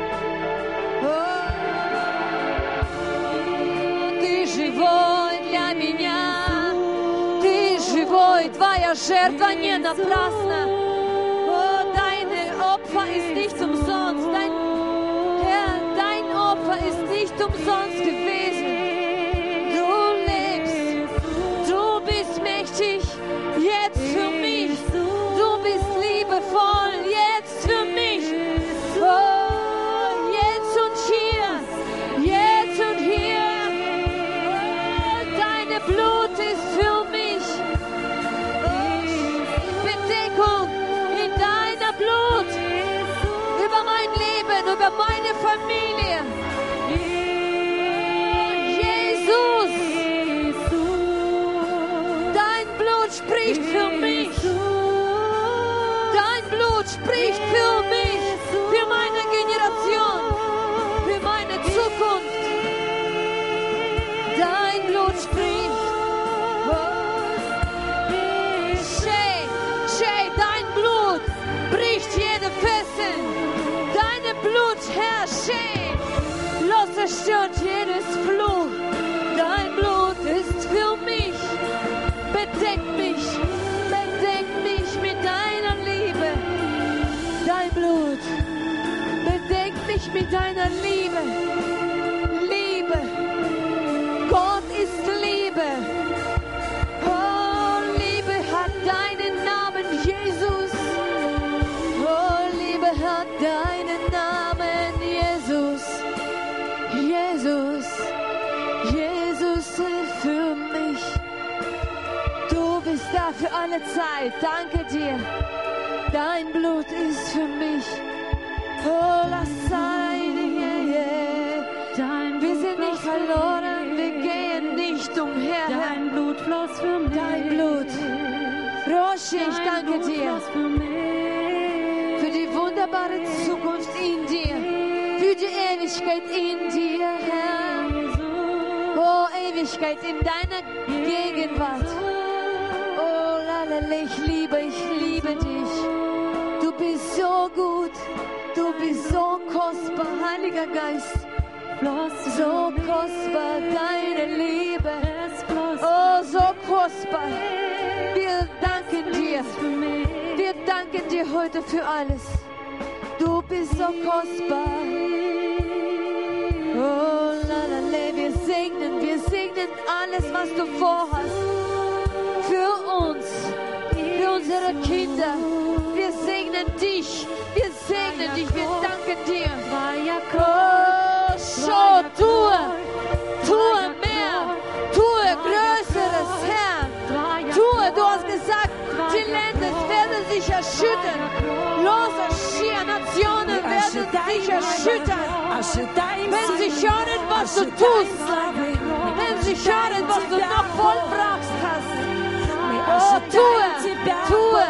B: Ты живой для меня, ты живой, твоя жертва не напрасна. Deine Opfer ist nicht umsonst, Herr, dein Opfer ist nicht umsonst gewesen. Du lebst, du bist mächtig, jetzt für mich. Du bist liebevoll, jetzt für mich. Oh, jetzt und hier, jetzt und hier. Oh, deine Blut ist für mich. Oh, Bedeckung in deiner Blut über mein Leben, über meine Familie. Jesus, dein Blut spricht für mich. Dein Blut spricht für mich, für meine Generation, für meine Zukunft. Dein Blut spricht. Shay, dein Blut bricht jede Fesseln. Dein Blut, Herr, Shay, zerstört jedes Fluch. Dein Blut ist für mich. Bedeck mich mit deiner Liebe. Dein Blut, bedeck mich mit deiner Liebe. Liebe, Gott ist Liebe. Oh, Liebe hat deinen Namen, Jesus. Oh, Liebe hat deinen Namen, Jesus. Jesus für mich. Du bist da für alle Zeit. Danke dir. Dein Blut ist für mich. Oh, lass sein. Wir sind nicht verloren. Wir gehen nicht umher.
C: Dein Blut floss für mich.
B: Dein Blut. Roshi, ich danke dir für die wunderbare Zukunft in dir. Für die Ewigkeit in dir, Herr. Oh, Ewigkeit in deiner Gegenwart. Oh, lalala, ich liebe dich. Du bist so gut, du bist so kostbar, Heiliger Geist. So kostbar, deine Liebe. Oh, so kostbar. Wir danken dir. Wir danken dir heute für alles. Du bist so kostbar. Oh, lalala, wir segnen alles, was du vorhast. Für uns, für unsere Kinder. Wir segnen dich. Wir segnen dich. Wir danken dir. Oh, so, tue mehr. Tue Größeres, Herr. Tue, du hast gesagt, die Länder werden sich erschüttern. Lose schier Nationen werden sich erschüttern. Wenn sie hören, was du tust. Wenn sie hören, was du noch vollbracht hast. Oh, tue.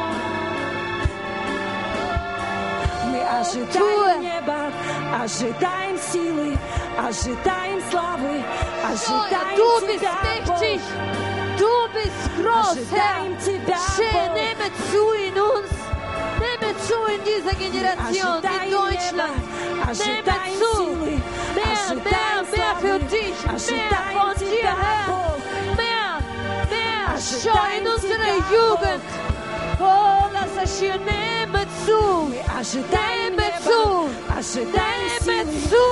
C: Ожидаем неба, ожидаем силы, ожидаем славы, ожидаем
B: Du bist
C: Тебя,
B: mächtig, du bist groß, Herr. Nehme zu in uns, nehme zu in dieser Generation, in Deutschland. Nehme zu, mehr für dich, mehr von dir, Herr. Mehr, schau in unsere Jugend. Oh, lass es hier, nehme zu, nehme zu,
C: ожидаем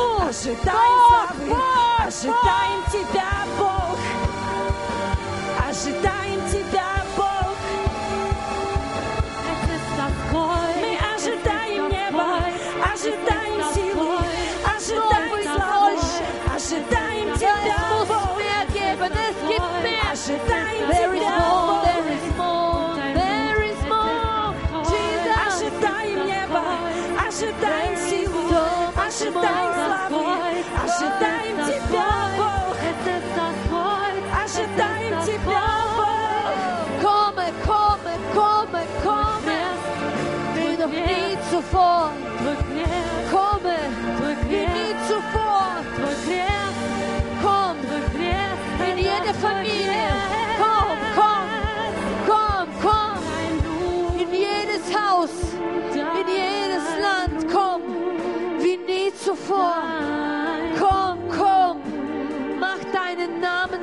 C: Тебя, Бог, ожидаем Тебя, Бог. Мы ожидаем неба, ожидаем силы, ожидаем славы, ожидаем Тебя, Бог. Ожидаем Тебя, Бог. Ожидаем неба, ожидаем силы, ожидаем славы, ожидаем Тебя, Бог. Ожидаем Тебя, Bog.
B: Komme, wie noch nie zuvor.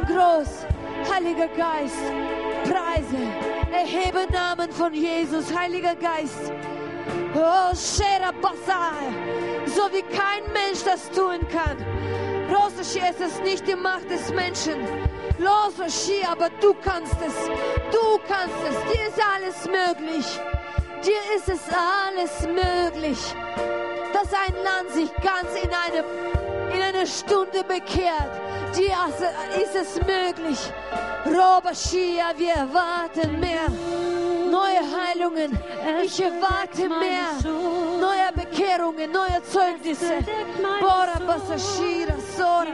B: groß. Heiliger Geist, preise, erhebe Namen von Jesus. Heiliger Geist, oh, Shera Basar, so wie kein Mensch das tun kann. Rosashi, es ist nicht die Macht des Menschen. Rosashi, aber du kannst es. Du kannst es. Dir ist alles möglich. Dir ist es alles möglich, dass ein Land sich ganz in einer Stunde bekehrt. Dir ist es möglich. Robashia, wir erwarten mehr. Neue Heilungen. Ich erwarte mehr. Neue Bekehrungen, neue Zeugnisse. Bora Basashira Sora.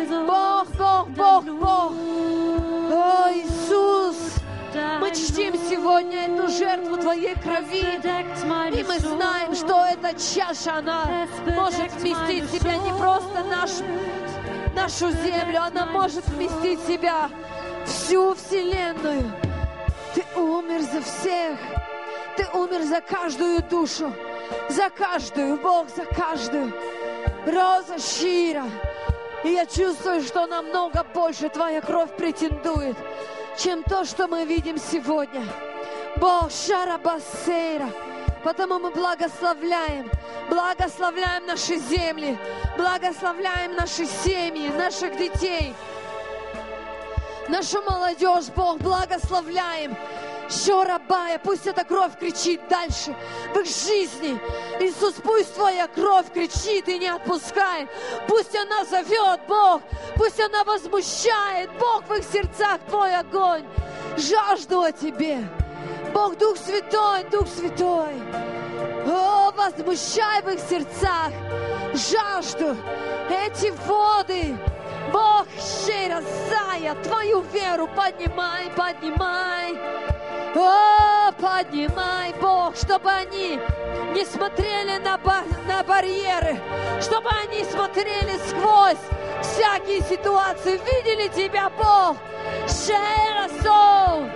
B: Бог. О, Иисус, мы чтим сегодня эту жертву Твоей крови. И мы знаем, что эта чаша, она может вместить в себя не просто нашу землю, она может вместить в себя всю вселенную. Ты умер за всех. Ты умер за каждую душу. За каждую, Бог, за каждую. Роза Шира. И я чувствую, что намного больше Твоя кровь претендует, чем то, что мы видим сегодня. Бог, Шарабасейра. Потому мы благословляем наши земли, благословляем наши семьи, наших детей, нашу молодежь, Бог, благословляем. Шорабая, пусть эта кровь кричит дальше в их жизни. Иисус, пусть Твоя кровь кричит и не отпускает. Пусть она зовет, Бог, пусть она возмущает, Бог, в их сердцах Твой огонь. Жажду о Тебе. Бог, Дух Святой, о, возмущай в их сердцах жажду, эти воды. Бог, Шерасая, Твою веру поднимай. О, поднимай, Бог, чтобы они не смотрели на барьеры, чтобы они смотрели сквозь всякие ситуации, видели Тебя, Бог. Шерасо,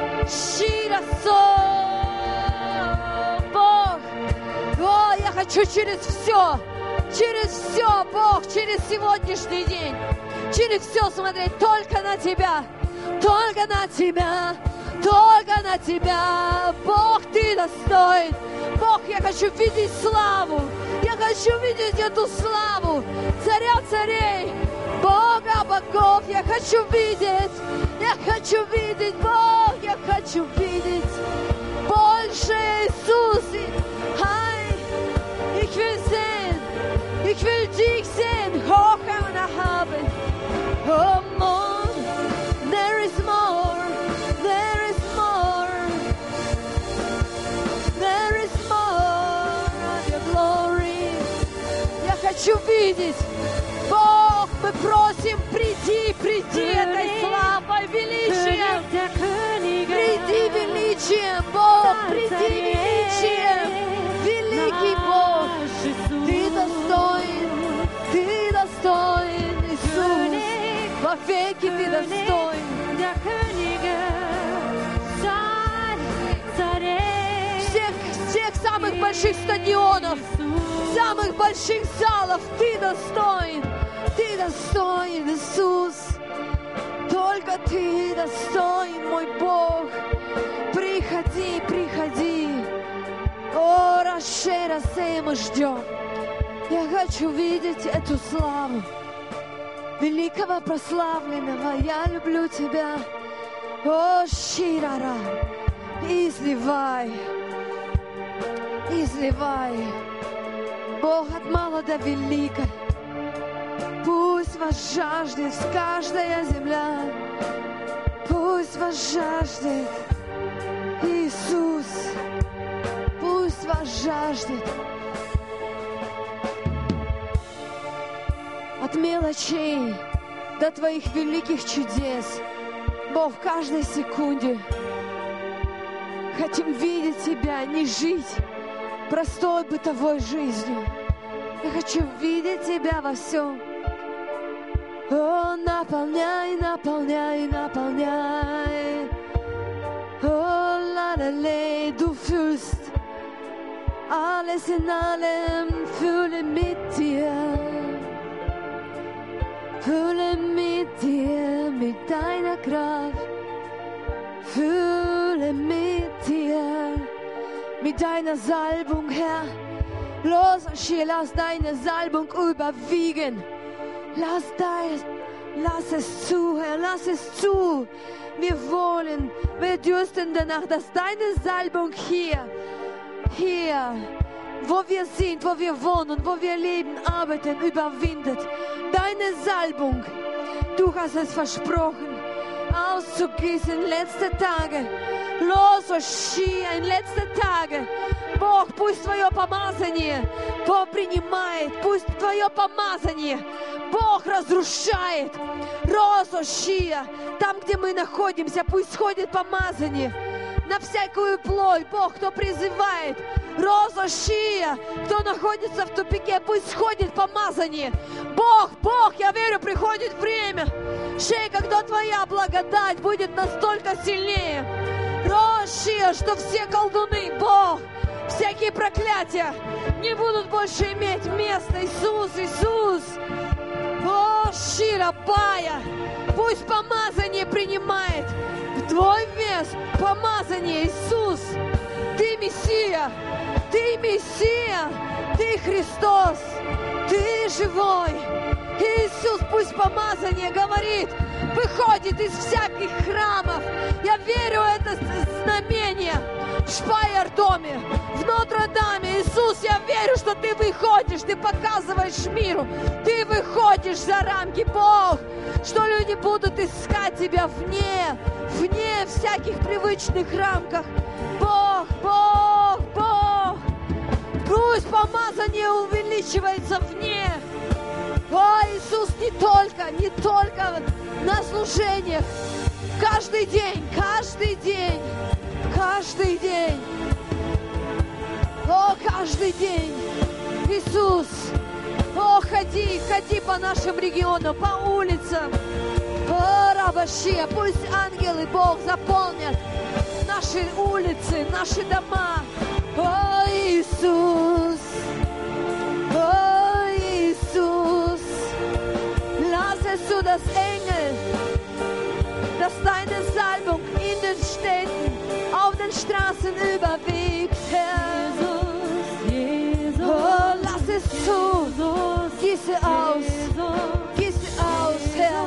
B: Бог. О, я хочу через все, Бог, через сегодняшний день, через все смотреть только на Тебя. Бог, Ты достоин. Бог, я хочу видеть славу. Я хочу видеть эту славу Царя царей, Бога богов. Я хочу видеть, Бог, я хочу видеть больше, Иисус. Ich will sehen, ich will dich sehen, hoch und erhaben. Oh, more, there is more. Хочу видеть, Бог, мы просим, приди этой славой, величием, приди величием, Бог, приди величием, великий Бог, Ты достоин, Иисус, вовеки Ты достоин. Всех самых больших стадионов, самых больших залов, Ты достоин, Иисус. Только Ты достоин, мой Бог. Приходи. О, Рашера, мы ждем. Я хочу видеть эту славу великого прославленного. Я люблю Тебя. О, Ширара, изливай. Бог, от мала до велика. Пусть вас жаждет каждая земля. Пусть вас жаждет Иисус. Пусть вас жаждет. От мелочей до Твоих великих чудес. Бог, в каждой секунде хотим видеть Тебя, не жить простой бытовой жизнью. Я хочу видеть Тебя во всем. О, наполняй. О, lalele, du fühlst alles in allem, fühle mit dir. Fühle mit dir, mit deiner Kraft. Fühle mit dir, mit deiner Salbung, Herr. Los, Schier, lass deine Salbung überwiegen. Lass es zu, Herr, lass es zu. Wir dürsten danach, dass deine Salbung hier, wo wir sind, wo wir wohnen, wo wir leben, arbeiten, überwindet. Deine Salbung, du hast es versprochen, auszugießen, letzte Tage. Los, Ошия, letzte Tage. Бог, пусть Твое помазание принимает, пусть Твое помазание Бог разрушает. Ошия, там, где мы находимся, пусть сходит помазание на всякую плоть. Бог, кто призывает, Ошия, кто находится в тупике, пусть сходит помазание. Бог, я верю, приходит время, когда Твоя благодать будет настолько сильнее. Ошия, что все колдуны, Бог, всякие проклятия не будут больше иметь места. Иисус. О, Шира, Пая, пусть помазание принимает в Твой вес. Помазание, Иисус. Ты Мессия, Ты Христос, Ты живой. Иисус, пусть помазание говорит, выходит из всяких храмов. Я верю, это знамение в Шпайер-доме, в Нотр-Даме. Иисус, я верю, что Ты выходишь, Ты показываешь миру, Ты выходишь за рамки, Бог, что люди будут искать Тебя вне всяких привычных рамках. Бог, пусть помазание увеличивается вне. О, Иисус, не только на служениях, каждый день. О, каждый день. Иисус, о, ходи по нашим регионам, по улицам. О, Рабашия, пусть ангелы, Бог, заполнят наши улицы, наши дома. О, Иисус, lass es zu, dass Engel, dass deine Salbung in den Städten, auf den Straßen überwiegt, Herr. Jesus, oh, lass es zu, gieße aus, Herr.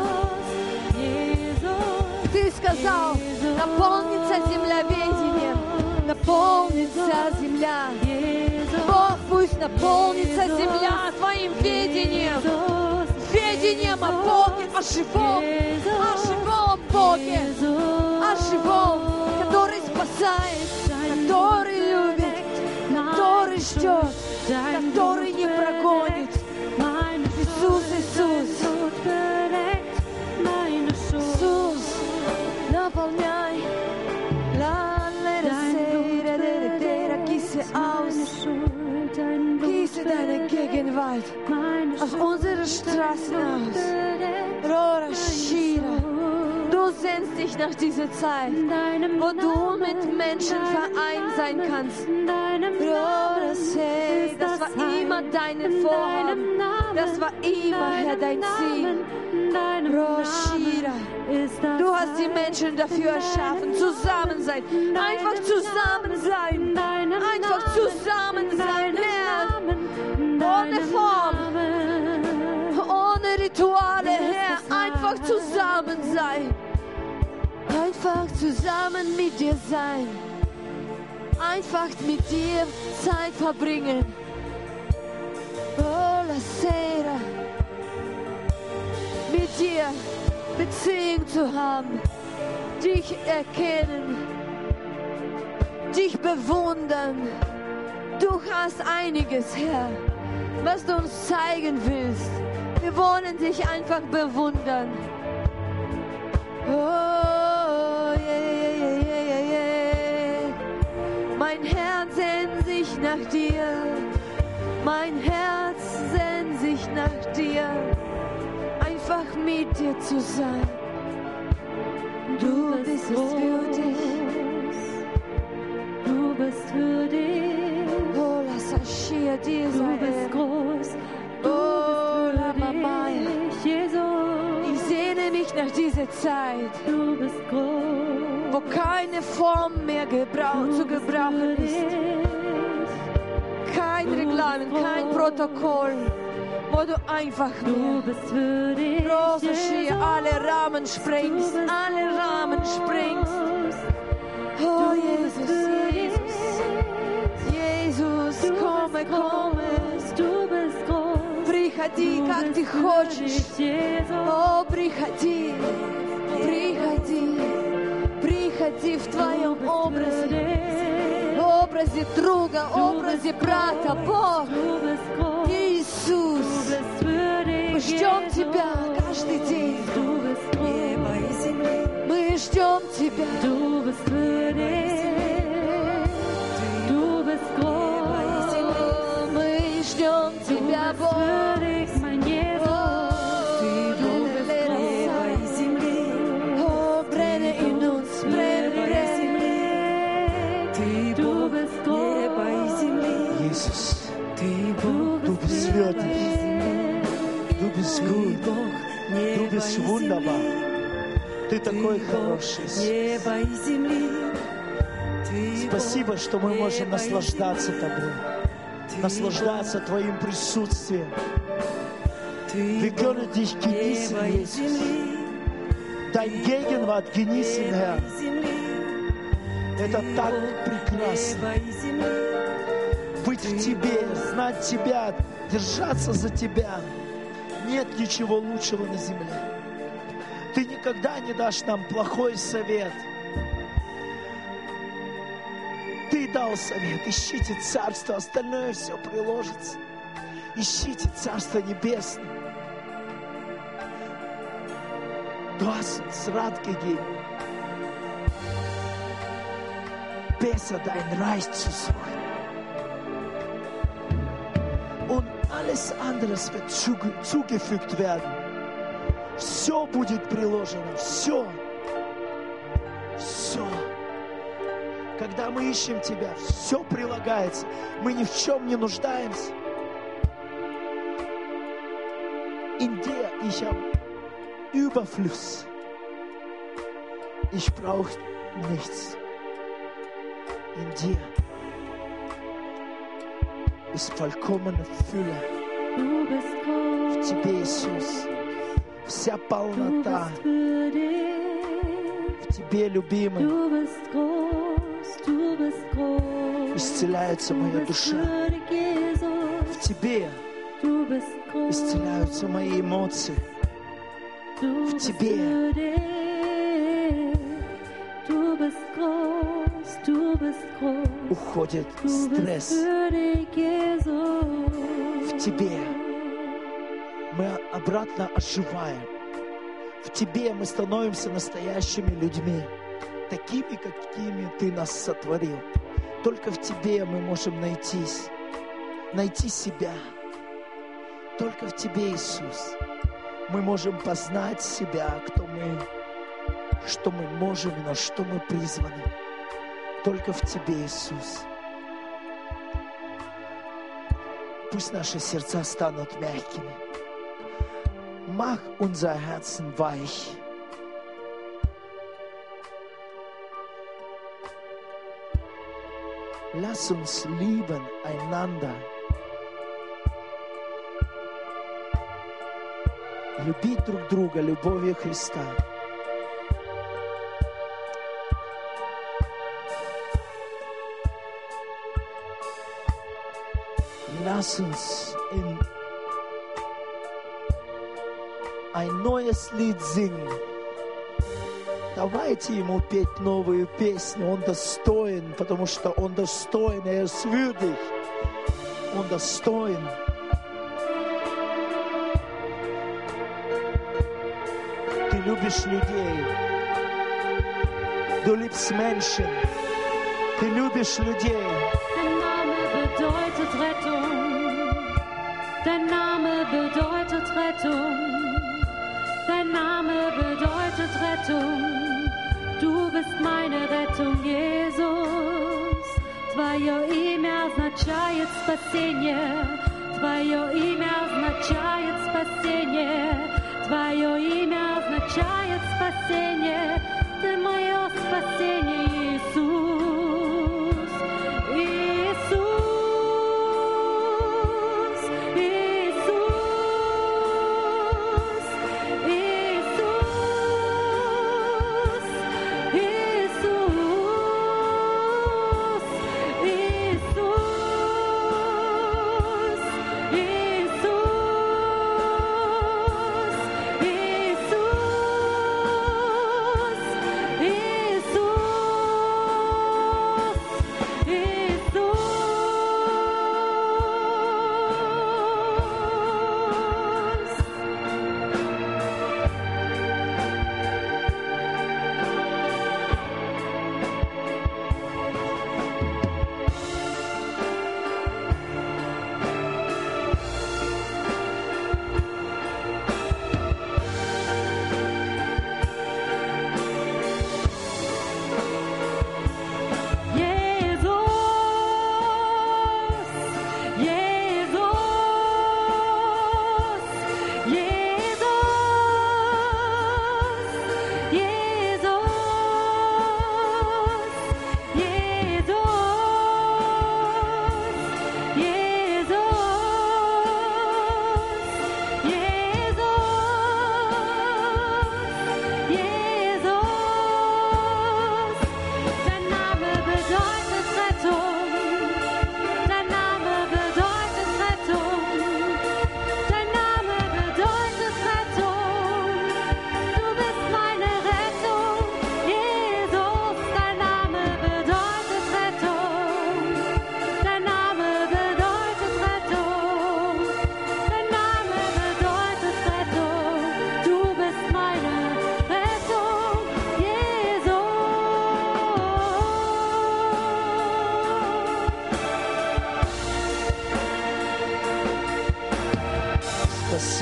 B: Ты сказал, наполнится земля ведением, наполнится земля. Бог, пусть наполнится земля Твоим ведением. Ведением о Боге, о живом Боге, о живом, который спасает, который любит, который ждет, который не прогонит. Иисус, наполняй, gieße deine Gegenwart auf unsere Straßen aus. Rora Shira, du sehnst dich nach dieser Zeit, wo du mit Menschen vereint sein kannst. Rora Shira, das war immer dein Vorhaben, das war immer, Herr, dein Ziel. Rora Shira, du hast die Menschen dafür erschaffen, zusammen sein, einfach zusammen sein, Herr. Ohne Form, ohne Rituale, Herr, einfach zusammen sein. Einfach zusammen mit dir sein. Einfach mit dir Zeit verbringen. Oh, la sera. Mit dir Beziehung zu haben. Dich erkennen. Dich bewundern. Du hast einiges, Herr, was du uns zeigen willst. Wir wollen dich einfach bewundern. Oh, yeah. Mein Herz sehnt sich nach dir. Mein Herz sehnt sich nach dir. Einfach mit dir zu sein. Du bist würdig.
C: Du bist würdig.
B: Oh, lass Aschia dir
C: Du
B: sein.
C: bist groß. Du
B: Oh,
C: bist
B: la Mama.
C: würdig. Jesus.
B: durch diese Zeit,
C: Du bist groß.
B: wo keine Form mehr zu gebrauchen ist. Kein Reglement, kein Protokoll, wo du einfach
C: Du
B: nur
C: bist würdig.
B: große Ski,
C: Jesus.
B: alle Rahmen sprengst,
C: Du bist
B: alle Rahmen sprengst.
C: groß.
B: Oh
C: Du bist
B: Jesus,
C: würdig.
B: Jesus,
C: Du
B: komme,
C: bist
B: komme.
C: groß. Du bist groß.
B: Приходи,
C: Du
B: как ты
C: bist
B: хочешь.
C: würdig, Jesus.
B: О, приходи, приходи, приходи в твоем образе, образе друга, образе брата, Бог,
C: Du bist groß.
B: Иисус.
C: Du bist würdig,
B: Мы ждем
C: Jesus.
B: Тебя каждый день.
C: Du bist groß.
B: Мы ждем Тебя.
C: Du bist würdig. Du bist groß.
B: Мы ждем Тебя,
C: Du bist
B: Бог.
C: würdig, mein Jesus.
B: О, брenne in uns, brenne, brenne.
C: Du bist groß.
A: Иисус,
C: Du
A: du bist würdig, du bist gut, du bist wunderbar. Ты такой хороший, Иисус. Спасибо, что мы можем наслаждаться Тобой, наслаждаться Твоим присутствием. Wir können dich genießen, Jesus. Dein Gegenwart genießen, Herr. Это так прекрасно. Быть в Тебе, знать Тебя, держаться за Тебя. Нет ничего лучшего на земле. Ты никогда не дашь нам плохой совет. Ты дал совет. Ищите Царство, остальное все приложится. Ищите Царство Небесное. Du hast uns Rat gegeben, besser dein Reich zu suchen. Und alles andere wird zugefügt werden. Все будет приложено, все. Все. Когда мы ищем Тебя, все прилагается. Мы ни в чем не нуждаемся. In dir, ich habe Überfluss. Ich brauche nichts. In dir ist vollkommene Fülle.
C: Du bist
A: В
C: groß.
A: Тебе, Иисус, вся
C: Du
A: полнота.
C: bist würdig.
A: В Тебе, любимый,
C: Du bist groß. Du bist groß.
A: исцеляется
C: Du
A: моя
C: bist
A: душа.
C: würdig, Jesus.
A: В Тебе
C: Du bist groß.
A: исцеляются мои эмоции.
C: Du bist
A: Тебе.
C: würdig. Du bist groß. Du bist groß.
A: Уходит
C: Du bist
A: стресс.
C: würdig, Jesus.
A: В Тебе мы обратно оживаем. В Тебе мы становимся настоящими людьми, такими, какими Ты нас сотворил. Только в Тебе мы можем найти себя. Только в Тебе, Иисус, мы можем познать себя, кто мы, что мы можем и на что мы призваны. Только в Тебе, Иисус. Пусть наши сердца станут мягкими. Mach unser Herzen weich. Lass uns lieben einander. Любить друг друга любовью Христа. Lass uns in ein neues Lied singen. Давайте ему петь новую песню. Он достоин, потому что он достоин, er ist würdig. Он достоин. Ты любишь людей. Du liebst Menschen. Ты любишь людей.
C: Dein Name bedeutet Rettung. Dein Name bedeutet Rettung. Dein Name bedeutet Rettung. Du bist meine Rettung, Jesус. Твое имя означает спасение. Твое имя означает спасение. Твое имя означает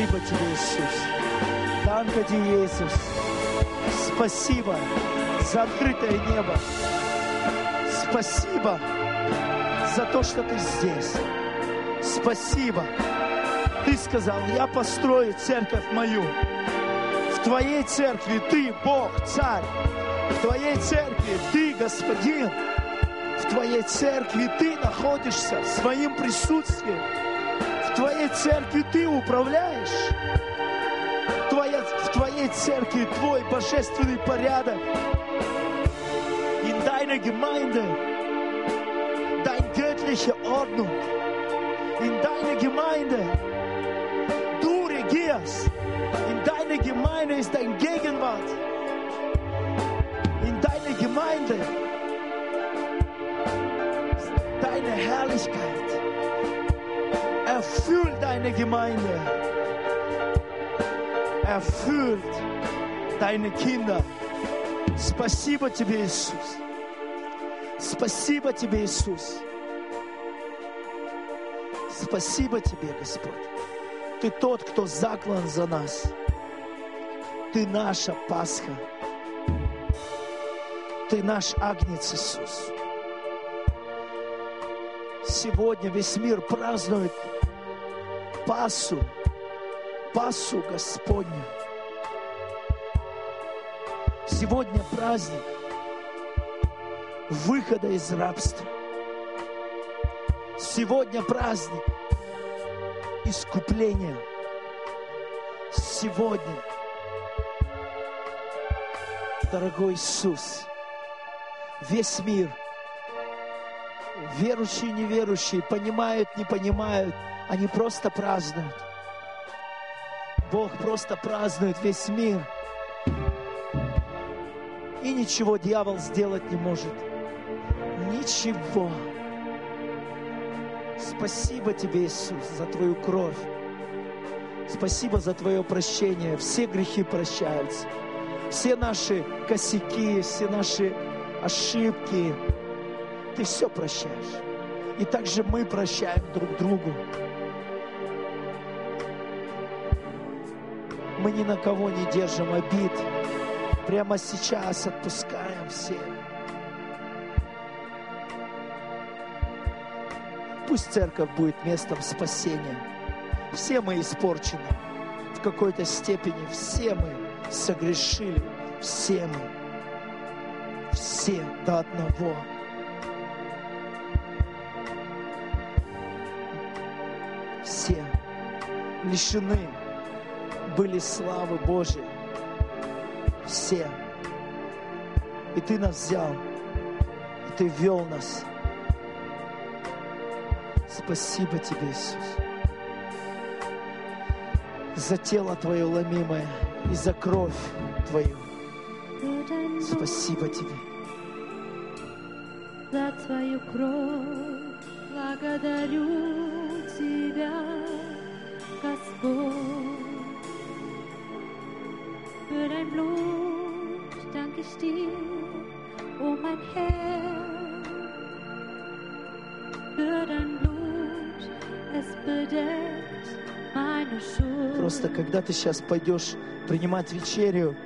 A: Спасибо Тебе, Иисус. Danke dir, Jesus. Спасибо за открытое небо. Спасибо за то, что Ты здесь. Спасибо. Ты сказал, я построю церковь мою. В Твоей церкви Ты, Бог, Царь. В Твоей церкви Ты, Господин. В Твоей церкви Ты находишься своим присутствием. В Твоей церкви Ты управляешь. В Твоей церкви Твой божественный порядок. In deiner Gemeinde dein göttliche Ordnung. In deiner Gemeinde du regierst. In deiner Gemeinde ist dein Gegenwart. In deiner Gemeinde ist deine Herrlichkeit. Erfüllt deine Gemeinde. Erfüllt deine Kinder. Спасибо Тебе, Иисус. Спасибо Тебе, Иисус. Спасибо Тебе, Господь. Ты тот, кто заклан за нас. Ты наша Пасха. Ты наш Агнец, Иисус. Сегодня весь мир празднует Пасху Господню. Сегодня праздник выхода из рабства. Сегодня праздник искупления. Сегодня, дорогой Иисус, весь мир, верующие и неверующие, понимают, не понимают, они просто празднуют. Бог просто празднует весь мир. И ничего дьявол сделать не может. Ничего. Спасибо Тебе, Иисус, за Твою кровь. Спасибо за Твое прощение. Все грехи прощаются. Все наши косяки, все наши ошибки. Ты все прощаешь. И также мы прощаем друг другу. Мы ни на кого не держим обид. Прямо сейчас отпускаем все. Пусть церковь будет местом спасения. Все мы испорчены в какой-то степени. Все мы согрешили. Все мы. Все до одного. Все лишены были славы Божьей. Все. И Ты нас взял. И Ты вел нас. Спасибо Тебе, Иисус, за тело Твое ломимое и за кровь Твою. Спасибо Тебе.
C: За Твою кровь благодарю Тебя, Господь. Für dein Blut danke ich dir, oh mein Herr. Für dein Blut, es bedeckt meine Schuld.
A: Просто когда ты сейчас пойдешь принимать вечерю,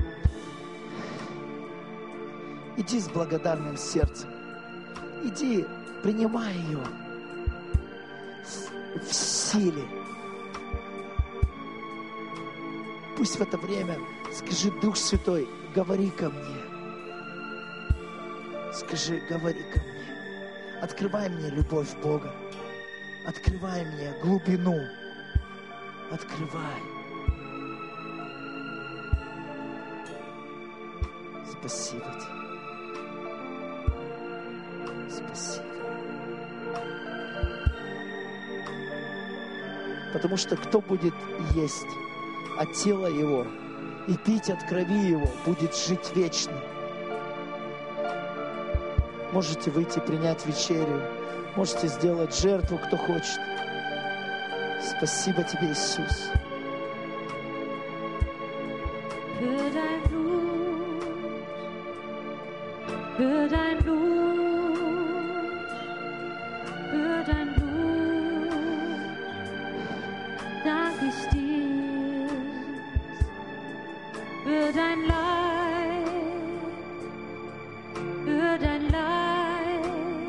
A: иди с благодарным сердцем. Иди, принимай ее в силе. Пусть в это время скажи: Дух Святой, говори ко мне. Скажи: говори ко мне. Открывай мне любовь Бога. Открывай мне глубину. Открывай. Спасибо Тебе. Спасибо. Потому что кто будет есть от тела Его и пить от крови Его, будет жить вечно. Можете выйти принять вечерю, можете сделать жертву, кто хочет. Спасибо Тебе, Иисус.
C: Für dein Blut, für dein Blut, für dein Blut danke ich dir. für dein Leid, für dein Leid,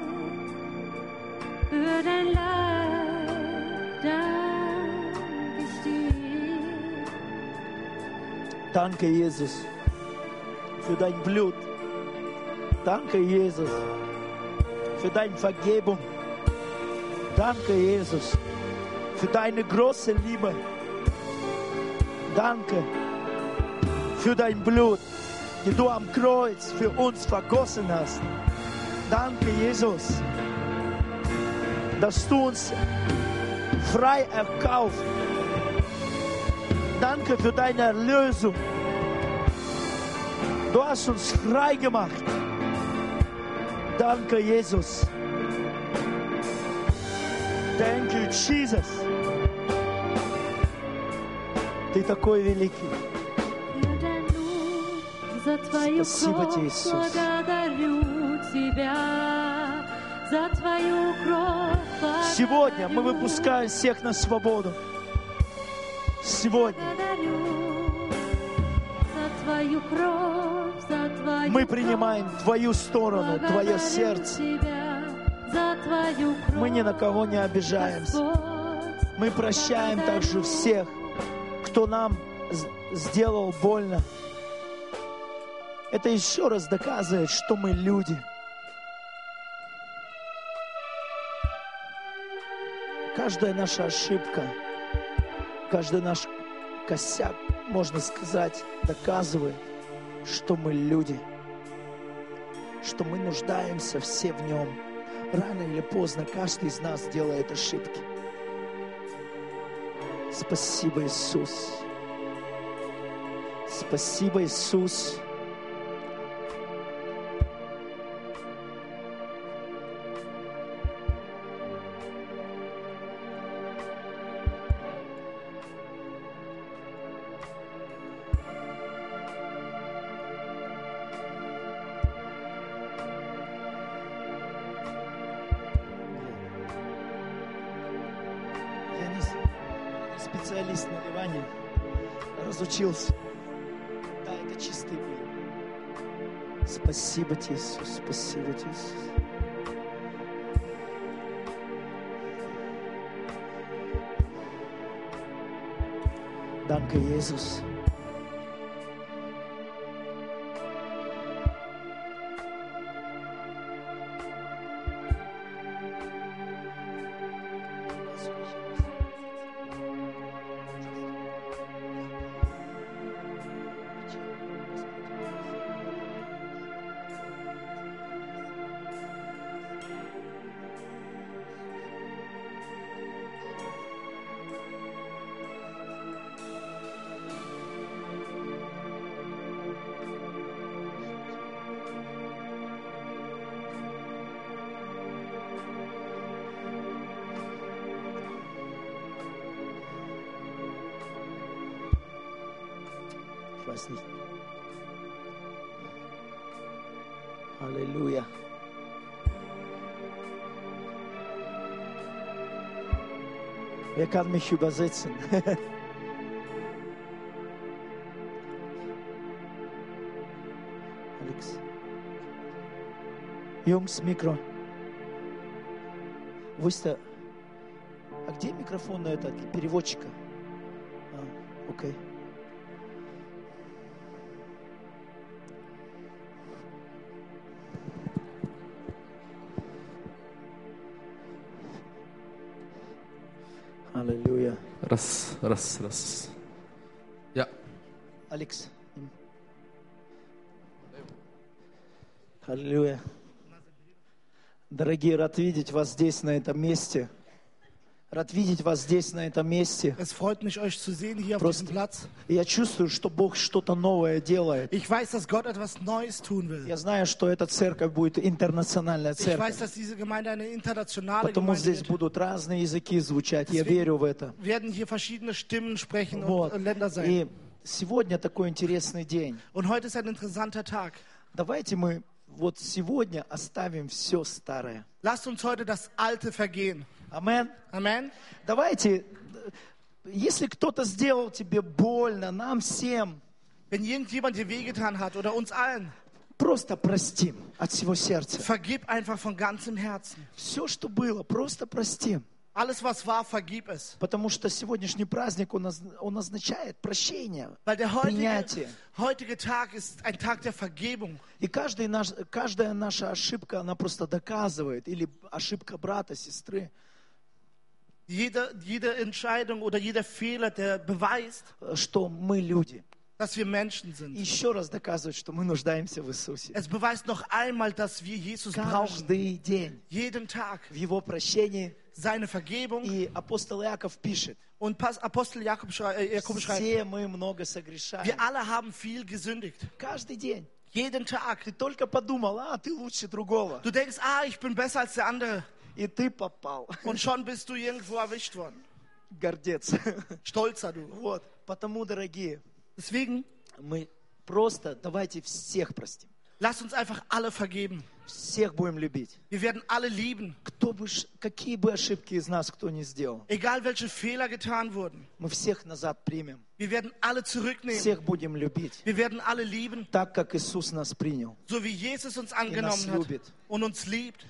C: für dein Leid, dank ich dir.
A: Danke, Jesus, für dein Blut. Danke, Jesus, für deine Vergebung. Danke, Jesus, für deine große Liebe. Danke für dein Blut, die du am Kreuz für uns vergossen hast. Danke, Jesus, dass du uns frei erkauft. Danke für deine Erlösung. Du hast uns frei gemacht. Danke, Jesus. Thank you, Jesus. Ты такой великий.
C: За твою
A: Спасибо тебе,
C: кровь
A: Иисус.
C: благодарю тебя, за твою кровь
A: Сегодня мы выпускаем всех на свободу. Сегодня
C: благодарю за твою кровь, за твою
A: мы принимаем Твою сторону, Твое сердце.
C: тебя, за твою кровь,
A: Мы ни на кого не обижаемся.
C: Господь,
A: Мы прощаем также всех, кто нам сделал больно. Это еще раз доказывает, что мы люди. Каждая наша ошибка, каждый наш косяк, можно сказать, доказывает, что мы люди, что мы нуждаемся все в Нем. Рано или поздно каждый из нас делает ошибки. Спасибо, Иисус. Спасибо, Иисус. Я не специалист наливания, разучился. Да, это чистый мир. Спасибо тебе, Иисус, спасибо тебе, Иисус. Danke, Jesus. Ich weiß nicht. Halleluja. Wer kann mich übersetzen? Alex. Jungs, Mikro. Wo ist der? А где микрофон на это для переводчика? Окей. Halleluja.
D: Раз. Ja.
A: Алекс. Аллилуйя. Дорогие, рад видеть вас здесь, на этом месте. Рад видеть вас здесь, на этом месте.
E: Es freut mich, euch zu sehen hier auf
A: Просто
E: diesem Platz.
A: я чувствую, что Бог что-то новое делает.
E: Ich weiß, dass Gott etwas Neues tun will.
A: Я знаю, что эта церковь будет интернациональная
E: Ich weiß,
A: церковь.
E: dass diese Gemeinde eine internationale
A: Потому
E: Gemeinde
A: здесь
E: wird.
A: будут разные языки звучать. Я
E: Deswegen
A: верю в это.
E: werden hier verschiedene Stimmen sprechen
A: Вот.
E: und Länder sein.
A: И сегодня такой интересный день.
E: Und heute ist ein interessanter Tag.
A: Давайте мы вот сегодня оставим все старое.
E: Lasst uns heute das Alte vergehen.
A: Амен.
E: Amen.
A: Давайте, если кто-то сделал тебе больно, нам всем,
E: Wenn irgendjemand dir wehgetan hat oder uns allen,
A: просто простим от всего сердца.
E: vergib einfach von ganzem Herzen.
A: Все, что было, просто простим.
E: Alles, was war, vergib es.
A: Потому что сегодняшний праздник, он означает прощение,
E: Weil der
A: принятие.
E: heutige Tag ist ein Tag der Vergebung.
A: И каждая наша ошибка, она просто доказывает, или ошибка брата, сестры,
E: Jede Entscheidung oder jeder Fehler, der beweist,
A: что мы люди.
E: dass wir Menschen sind.
A: Еще раз доказывает, что мы нуждаемся в Иисусе.
E: Es beweist noch einmal, dass wir Jesus brauchen.
A: Каждый день
E: Jeden Tag.
A: в Его прощении.
E: Seine Vergebung.
A: И апостол Иаков пишет,
E: Und Apostel Jakobus schreibt,
A: все мы много согрешаем.
E: wir alle haben viel gesündigt.
A: Каждый день.
E: Jeden Tag.
A: Ты только подумал, ты лучше другого.
E: Du denkst, ich bin besser als der andere.
A: И ты попал.
E: Und schon bist du irgendwo erwischt worden.
A: Гордец.
E: Stolzer du.
A: Вот. Потому, дорогие,
E: Deswegen,
A: мы просто давайте всех простим.
E: lasst uns einfach alle vergeben.
A: Всех будем любить.
E: Wir werden alle lieben.
A: Какие бы ошибки из нас кто ни сделал,
E: Egal welche Fehler getan wurden.
A: мы всех назад примем.
E: Wir werden alle zurücknehmen.
A: Всех будем любить.
E: Wir werden alle lieben,
A: Так, как Иисус нас принял.
E: so wie Jesus uns
A: нас
E: angenommen hat
A: любит.
E: und uns liebt.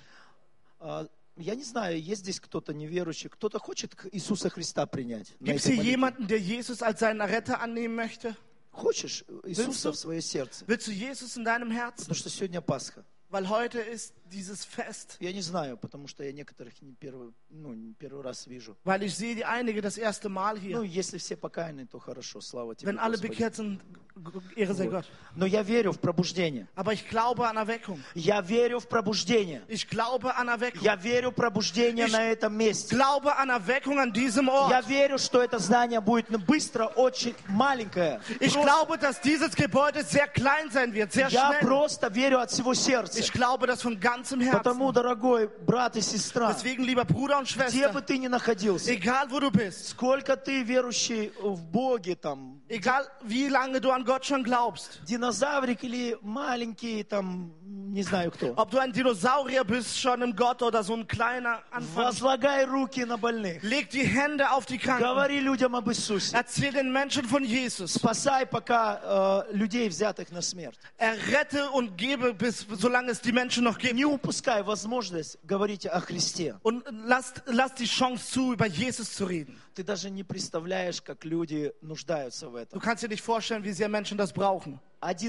A: Я не знаю, есть здесь кто-то неверующий, кто-то хочет Иисуса Христа принять. на
E: Gibt es
A: этой
E: hier
A: молитве?
E: jemanden, der Jesus als seinen Retter annehmen möchte?
A: Хочешь Иисуса в свое сердце?
E: Willst du Jesus in deinem Herzen?
A: Потому что сегодня Пасха.
E: Weil heute ist dieses Fest.
A: Я не знаю, потому что я некоторых не первый раз вижу.
E: Weil ich sehe die einige das erste Mal
A: Ну,
E: hier.
A: если все покаяны, то хорошо, слава тебе,
E: Wenn alle
A: Господи.
E: bekehrt sind, Ehre sei Gott.
A: Но я верю в пробуждение.
E: Aber ich glaube an Erweckung.
A: Я верю в пробуждение.
E: Ich glaube an Erweckung.
A: Я верю в пробуждение
E: Ich
A: на этом месте.
E: Glaube an Erweckung an diesem
A: Я
E: Ort.
A: верю, что это здание будет быстро, очень маленькое.
E: Ich glaube, dass dieses Gebäude sehr klein sein wird, sehr
A: Я
E: schnell.
A: просто верю от всего сердца.
E: Ich glaube das von ganzem
A: Потому,
E: Herzen.
A: дорогой брат и сестра,
E: Deswegen, lieber Bruder und
A: где бы
E: Schwester,
A: ты ни находился,
E: egal wo du bist,
A: сколько ты верующий в Боге, там,
E: egal wie lange du an Gott schon glaubst,
A: динозаврик или маленький, там, не знаю кто,
E: ob du ein Dinosaurier bist schon im Gott oder so ein kleiner Anfang,
A: возлагай руки на больных.
E: leg die Hände auf die Kranken,
A: Говори людям об Иисусе.
E: erzähl den Menschen von Jesus,
A: Спасай пока людей, взятых на смерть.
E: errette und gebe, solange es die Menschen noch gibt.
A: Не упускай возможность говорить о Христе.
E: Und lass die Chance zu, über Jesus zu reden.
A: Ты даже не представляешь, как люди нуждаются в
E: Du
A: этом.
E: kannst dir nicht vorstellen, wie sehr Menschen das brauchen.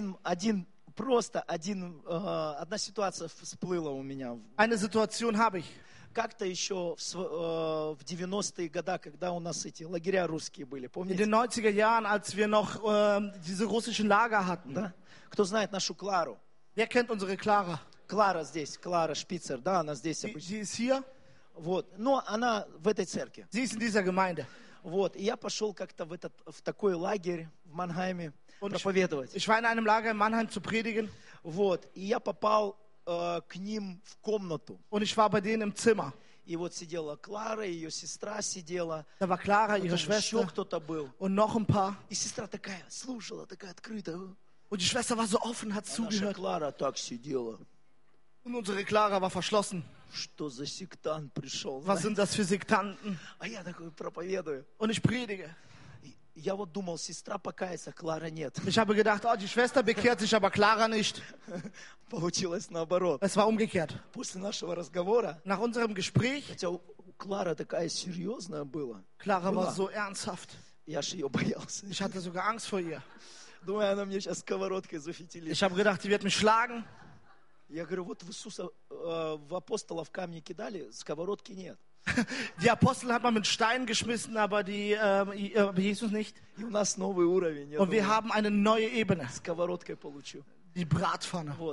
A: Одна ситуация всплыла у меня.
E: Eine Situation habe ich.
A: Как-то еще в 90-е годы, когда у нас эти лагеря русские были,
E: In
A: помните?
E: den 90er Jahren, als wir noch diese russischen Lager hatten.
A: Да? Кто знает нашу Клару?
E: Wer kennt unsere Clara?
A: Клара здесь, Клара Шпицер, да, она здесь
E: Die,
A: обычно.
E: die ist hier.
A: Вот. Но она в этой церкви.
E: Sie ist in dieser Gemeinde.
A: Вот. И я пошел как-то в такой лагерь в Манхайме
E: Und
A: проповедовать.
E: ich war in einem Lager in Mannheim zu predigen
A: Вот. И я попал к ним в комнату.
E: und ich war bei denen im Zimmer.
A: И вот сидела Клара, ее сестра сидела,
E: Da war Clara, ihre
A: потом еще
E: Schwester
A: кто-то был.
E: und noch ein paar.
A: И сестра такая слушала, такая открытая.
E: Und die Schwester war so offen, hat
A: А наша
E: zugehört.
A: Клара так сидела.
E: Und unsere Clara war verschlossen.
A: Что за сектант пришел?
E: Was sind das für Sektanten?
A: А я такой проповедую.
E: Und ich predige.
A: И я вот думал, сестра покается, Клара нет.
E: Ich habe gedacht, die Schwester bekehrt sich, aber Clara nicht.
A: Получилось наоборот.
E: Es war umgekehrt.
A: После нашего разговора,
E: Nach unserem Gespräch,
A: хотя у Клара такая серьезная была,
E: Clara war so ernsthaft.
A: я ж ее боялся.
E: Ich hatte sogar Angst vor ihr.
A: Думаю, она мне сейчас сковородкой зафитилит.
E: Ich habe gedacht, die wird mich schlagen.
A: Я говорю, вот в Иисуса, в апостолов камни кидали, сковородки нет.
E: Die Apostel hat man mit Steinen geschmissen, aber Jesus nicht.
A: И у нас новый уровень. Я
E: Und wir
A: думаю,
E: haben eine neue Ebene.
A: сковородкой получу.
E: Die Bratpfanne.
A: Вот.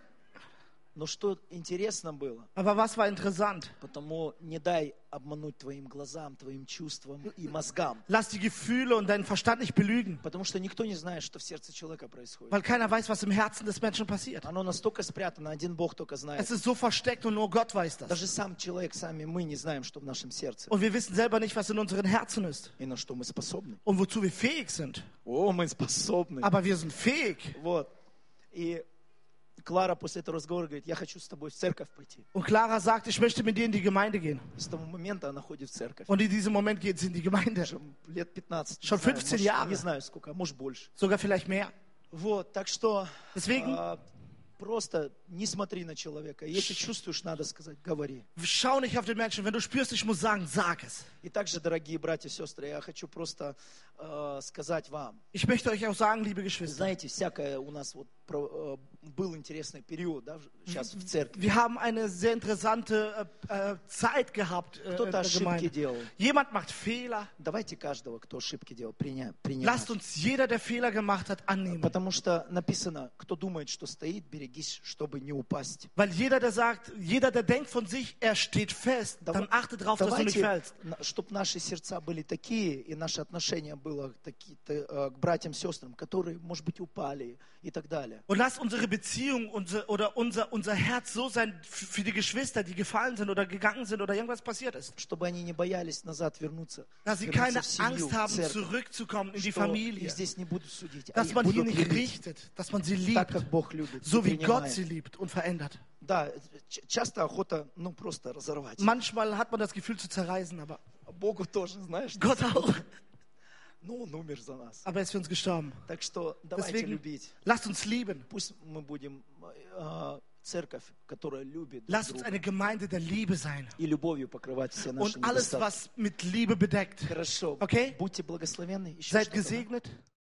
A: Но что интересно было,
E: Aber was war interessant?
A: потому не дай обмануть твоим глазам, твоим чувствам и мозгам.
E: Lass die Gefühle und deinen Verstand nicht belügen.
A: Потому что никто не знает, что в сердце человека происходит.
E: Weil keiner weiß, was im Herzen des Menschen passiert.
A: Оно настолько спрятано, один Бог только знает.
E: Es ist so versteckt und nur Gott weiß das.
A: Даже сам человек, сами мы не знаем, что в нашем сердце
E: Und wir wissen selber nicht, was in unseren Herzen ist.
A: и на что мы способны.
E: Und wozu wir fähig sind.
A: О, мы способны.
E: Aber wir sind fähig.
A: Вот. И Клара после этого разговора говорит, я хочу с тобой в церковь пойти.
E: Und Clara sagt, ich möchte mit dir in die Gemeinde gehen.
A: С того момента она ходит в церковь.
E: Und in diesem Moment geht sie in die Gemeinde.
A: Лет 15.
E: Schon 15
A: не
E: Jahre.
A: знаю сколько, а может больше.
E: Sogar vielleicht mehr.
A: Вот, так что
E: Deswegen-
A: просто не смотри на человека. Если чувствуешь, надо сказать, говори.
E: Schau nicht auf den Menschen. Wenn du spürst, ich muss sagen, sag es.
A: И также, дорогие братья и сестры, я хочу просто сказать вам.
E: Ich möchte euch auch sagen, liebe Geschwister,
A: Знаете, всякое у нас вот был интересный период, да, сейчас в церкви.
E: wir haben eine sehr interessante Zeit gehabt in
A: Кто-то
E: der
A: ошибки
E: Gemeinde.
A: делал.
E: Jemand macht Fehler.
A: Давайте каждого, кто ошибки делал, принимать.
E: Lasst uns jeder, der Fehler gemacht hat, annehmen.
A: Потому что написано, кто думает, что стоит, берегись, чтобы не упасть.
E: Weil jeder, der sagt, jeder, der denkt von sich, er steht fest, dann achte darauf, dass du nicht fällst.
A: Чтобы наши сердца были такие, и наше отношение было такие, к братьям, сестрам, которые, может быть, упали и так далее.
E: Und lass unsere Beziehung unser Herz so sein für die Geschwister, die gefallen sind oder gegangen sind oder irgendwas passiert ist.
A: Чтобы они не боялись назад вернуться.
E: Dass sie
A: вернуться
E: keine
A: в семью,
E: Angst
A: в
E: haben,
A: церковь.
E: zurückzukommen in die
A: Что
E: Familie.
A: их здесь не будут судить, а
E: Dass
A: их
E: man hier
A: будут
E: nicht
A: любить,
E: richtet, dass man sie
A: так,
E: liebt,
A: как Бог любит,
E: so
A: и
E: wie Gott
A: принимает.
E: sie liebt und verändert.
A: Да, часто охота, просто разорвать.
E: Manchmal hat man das Gefühl zu zerreißen, aber
A: Богу тоже, знаешь,
E: Gott auch.
A: он умер за нас.
E: Aber er ist für uns gestorben.
A: Так что давайте
E: Deswegen,
A: любить.
E: lasst uns lieben.
A: Пусть мы будем церковь, которая любит друг
E: Lasst uns
A: друга,
E: eine Gemeinde der Liebe sein.
A: и любовью покрывать все наши
E: Und alles,
A: недостатки.
E: was mit Liebe bedeckt.
A: Хорошо.
E: Okay?
A: Будьте благословенны. Еще
E: Seid
A: что-то, да?
E: gesegnet.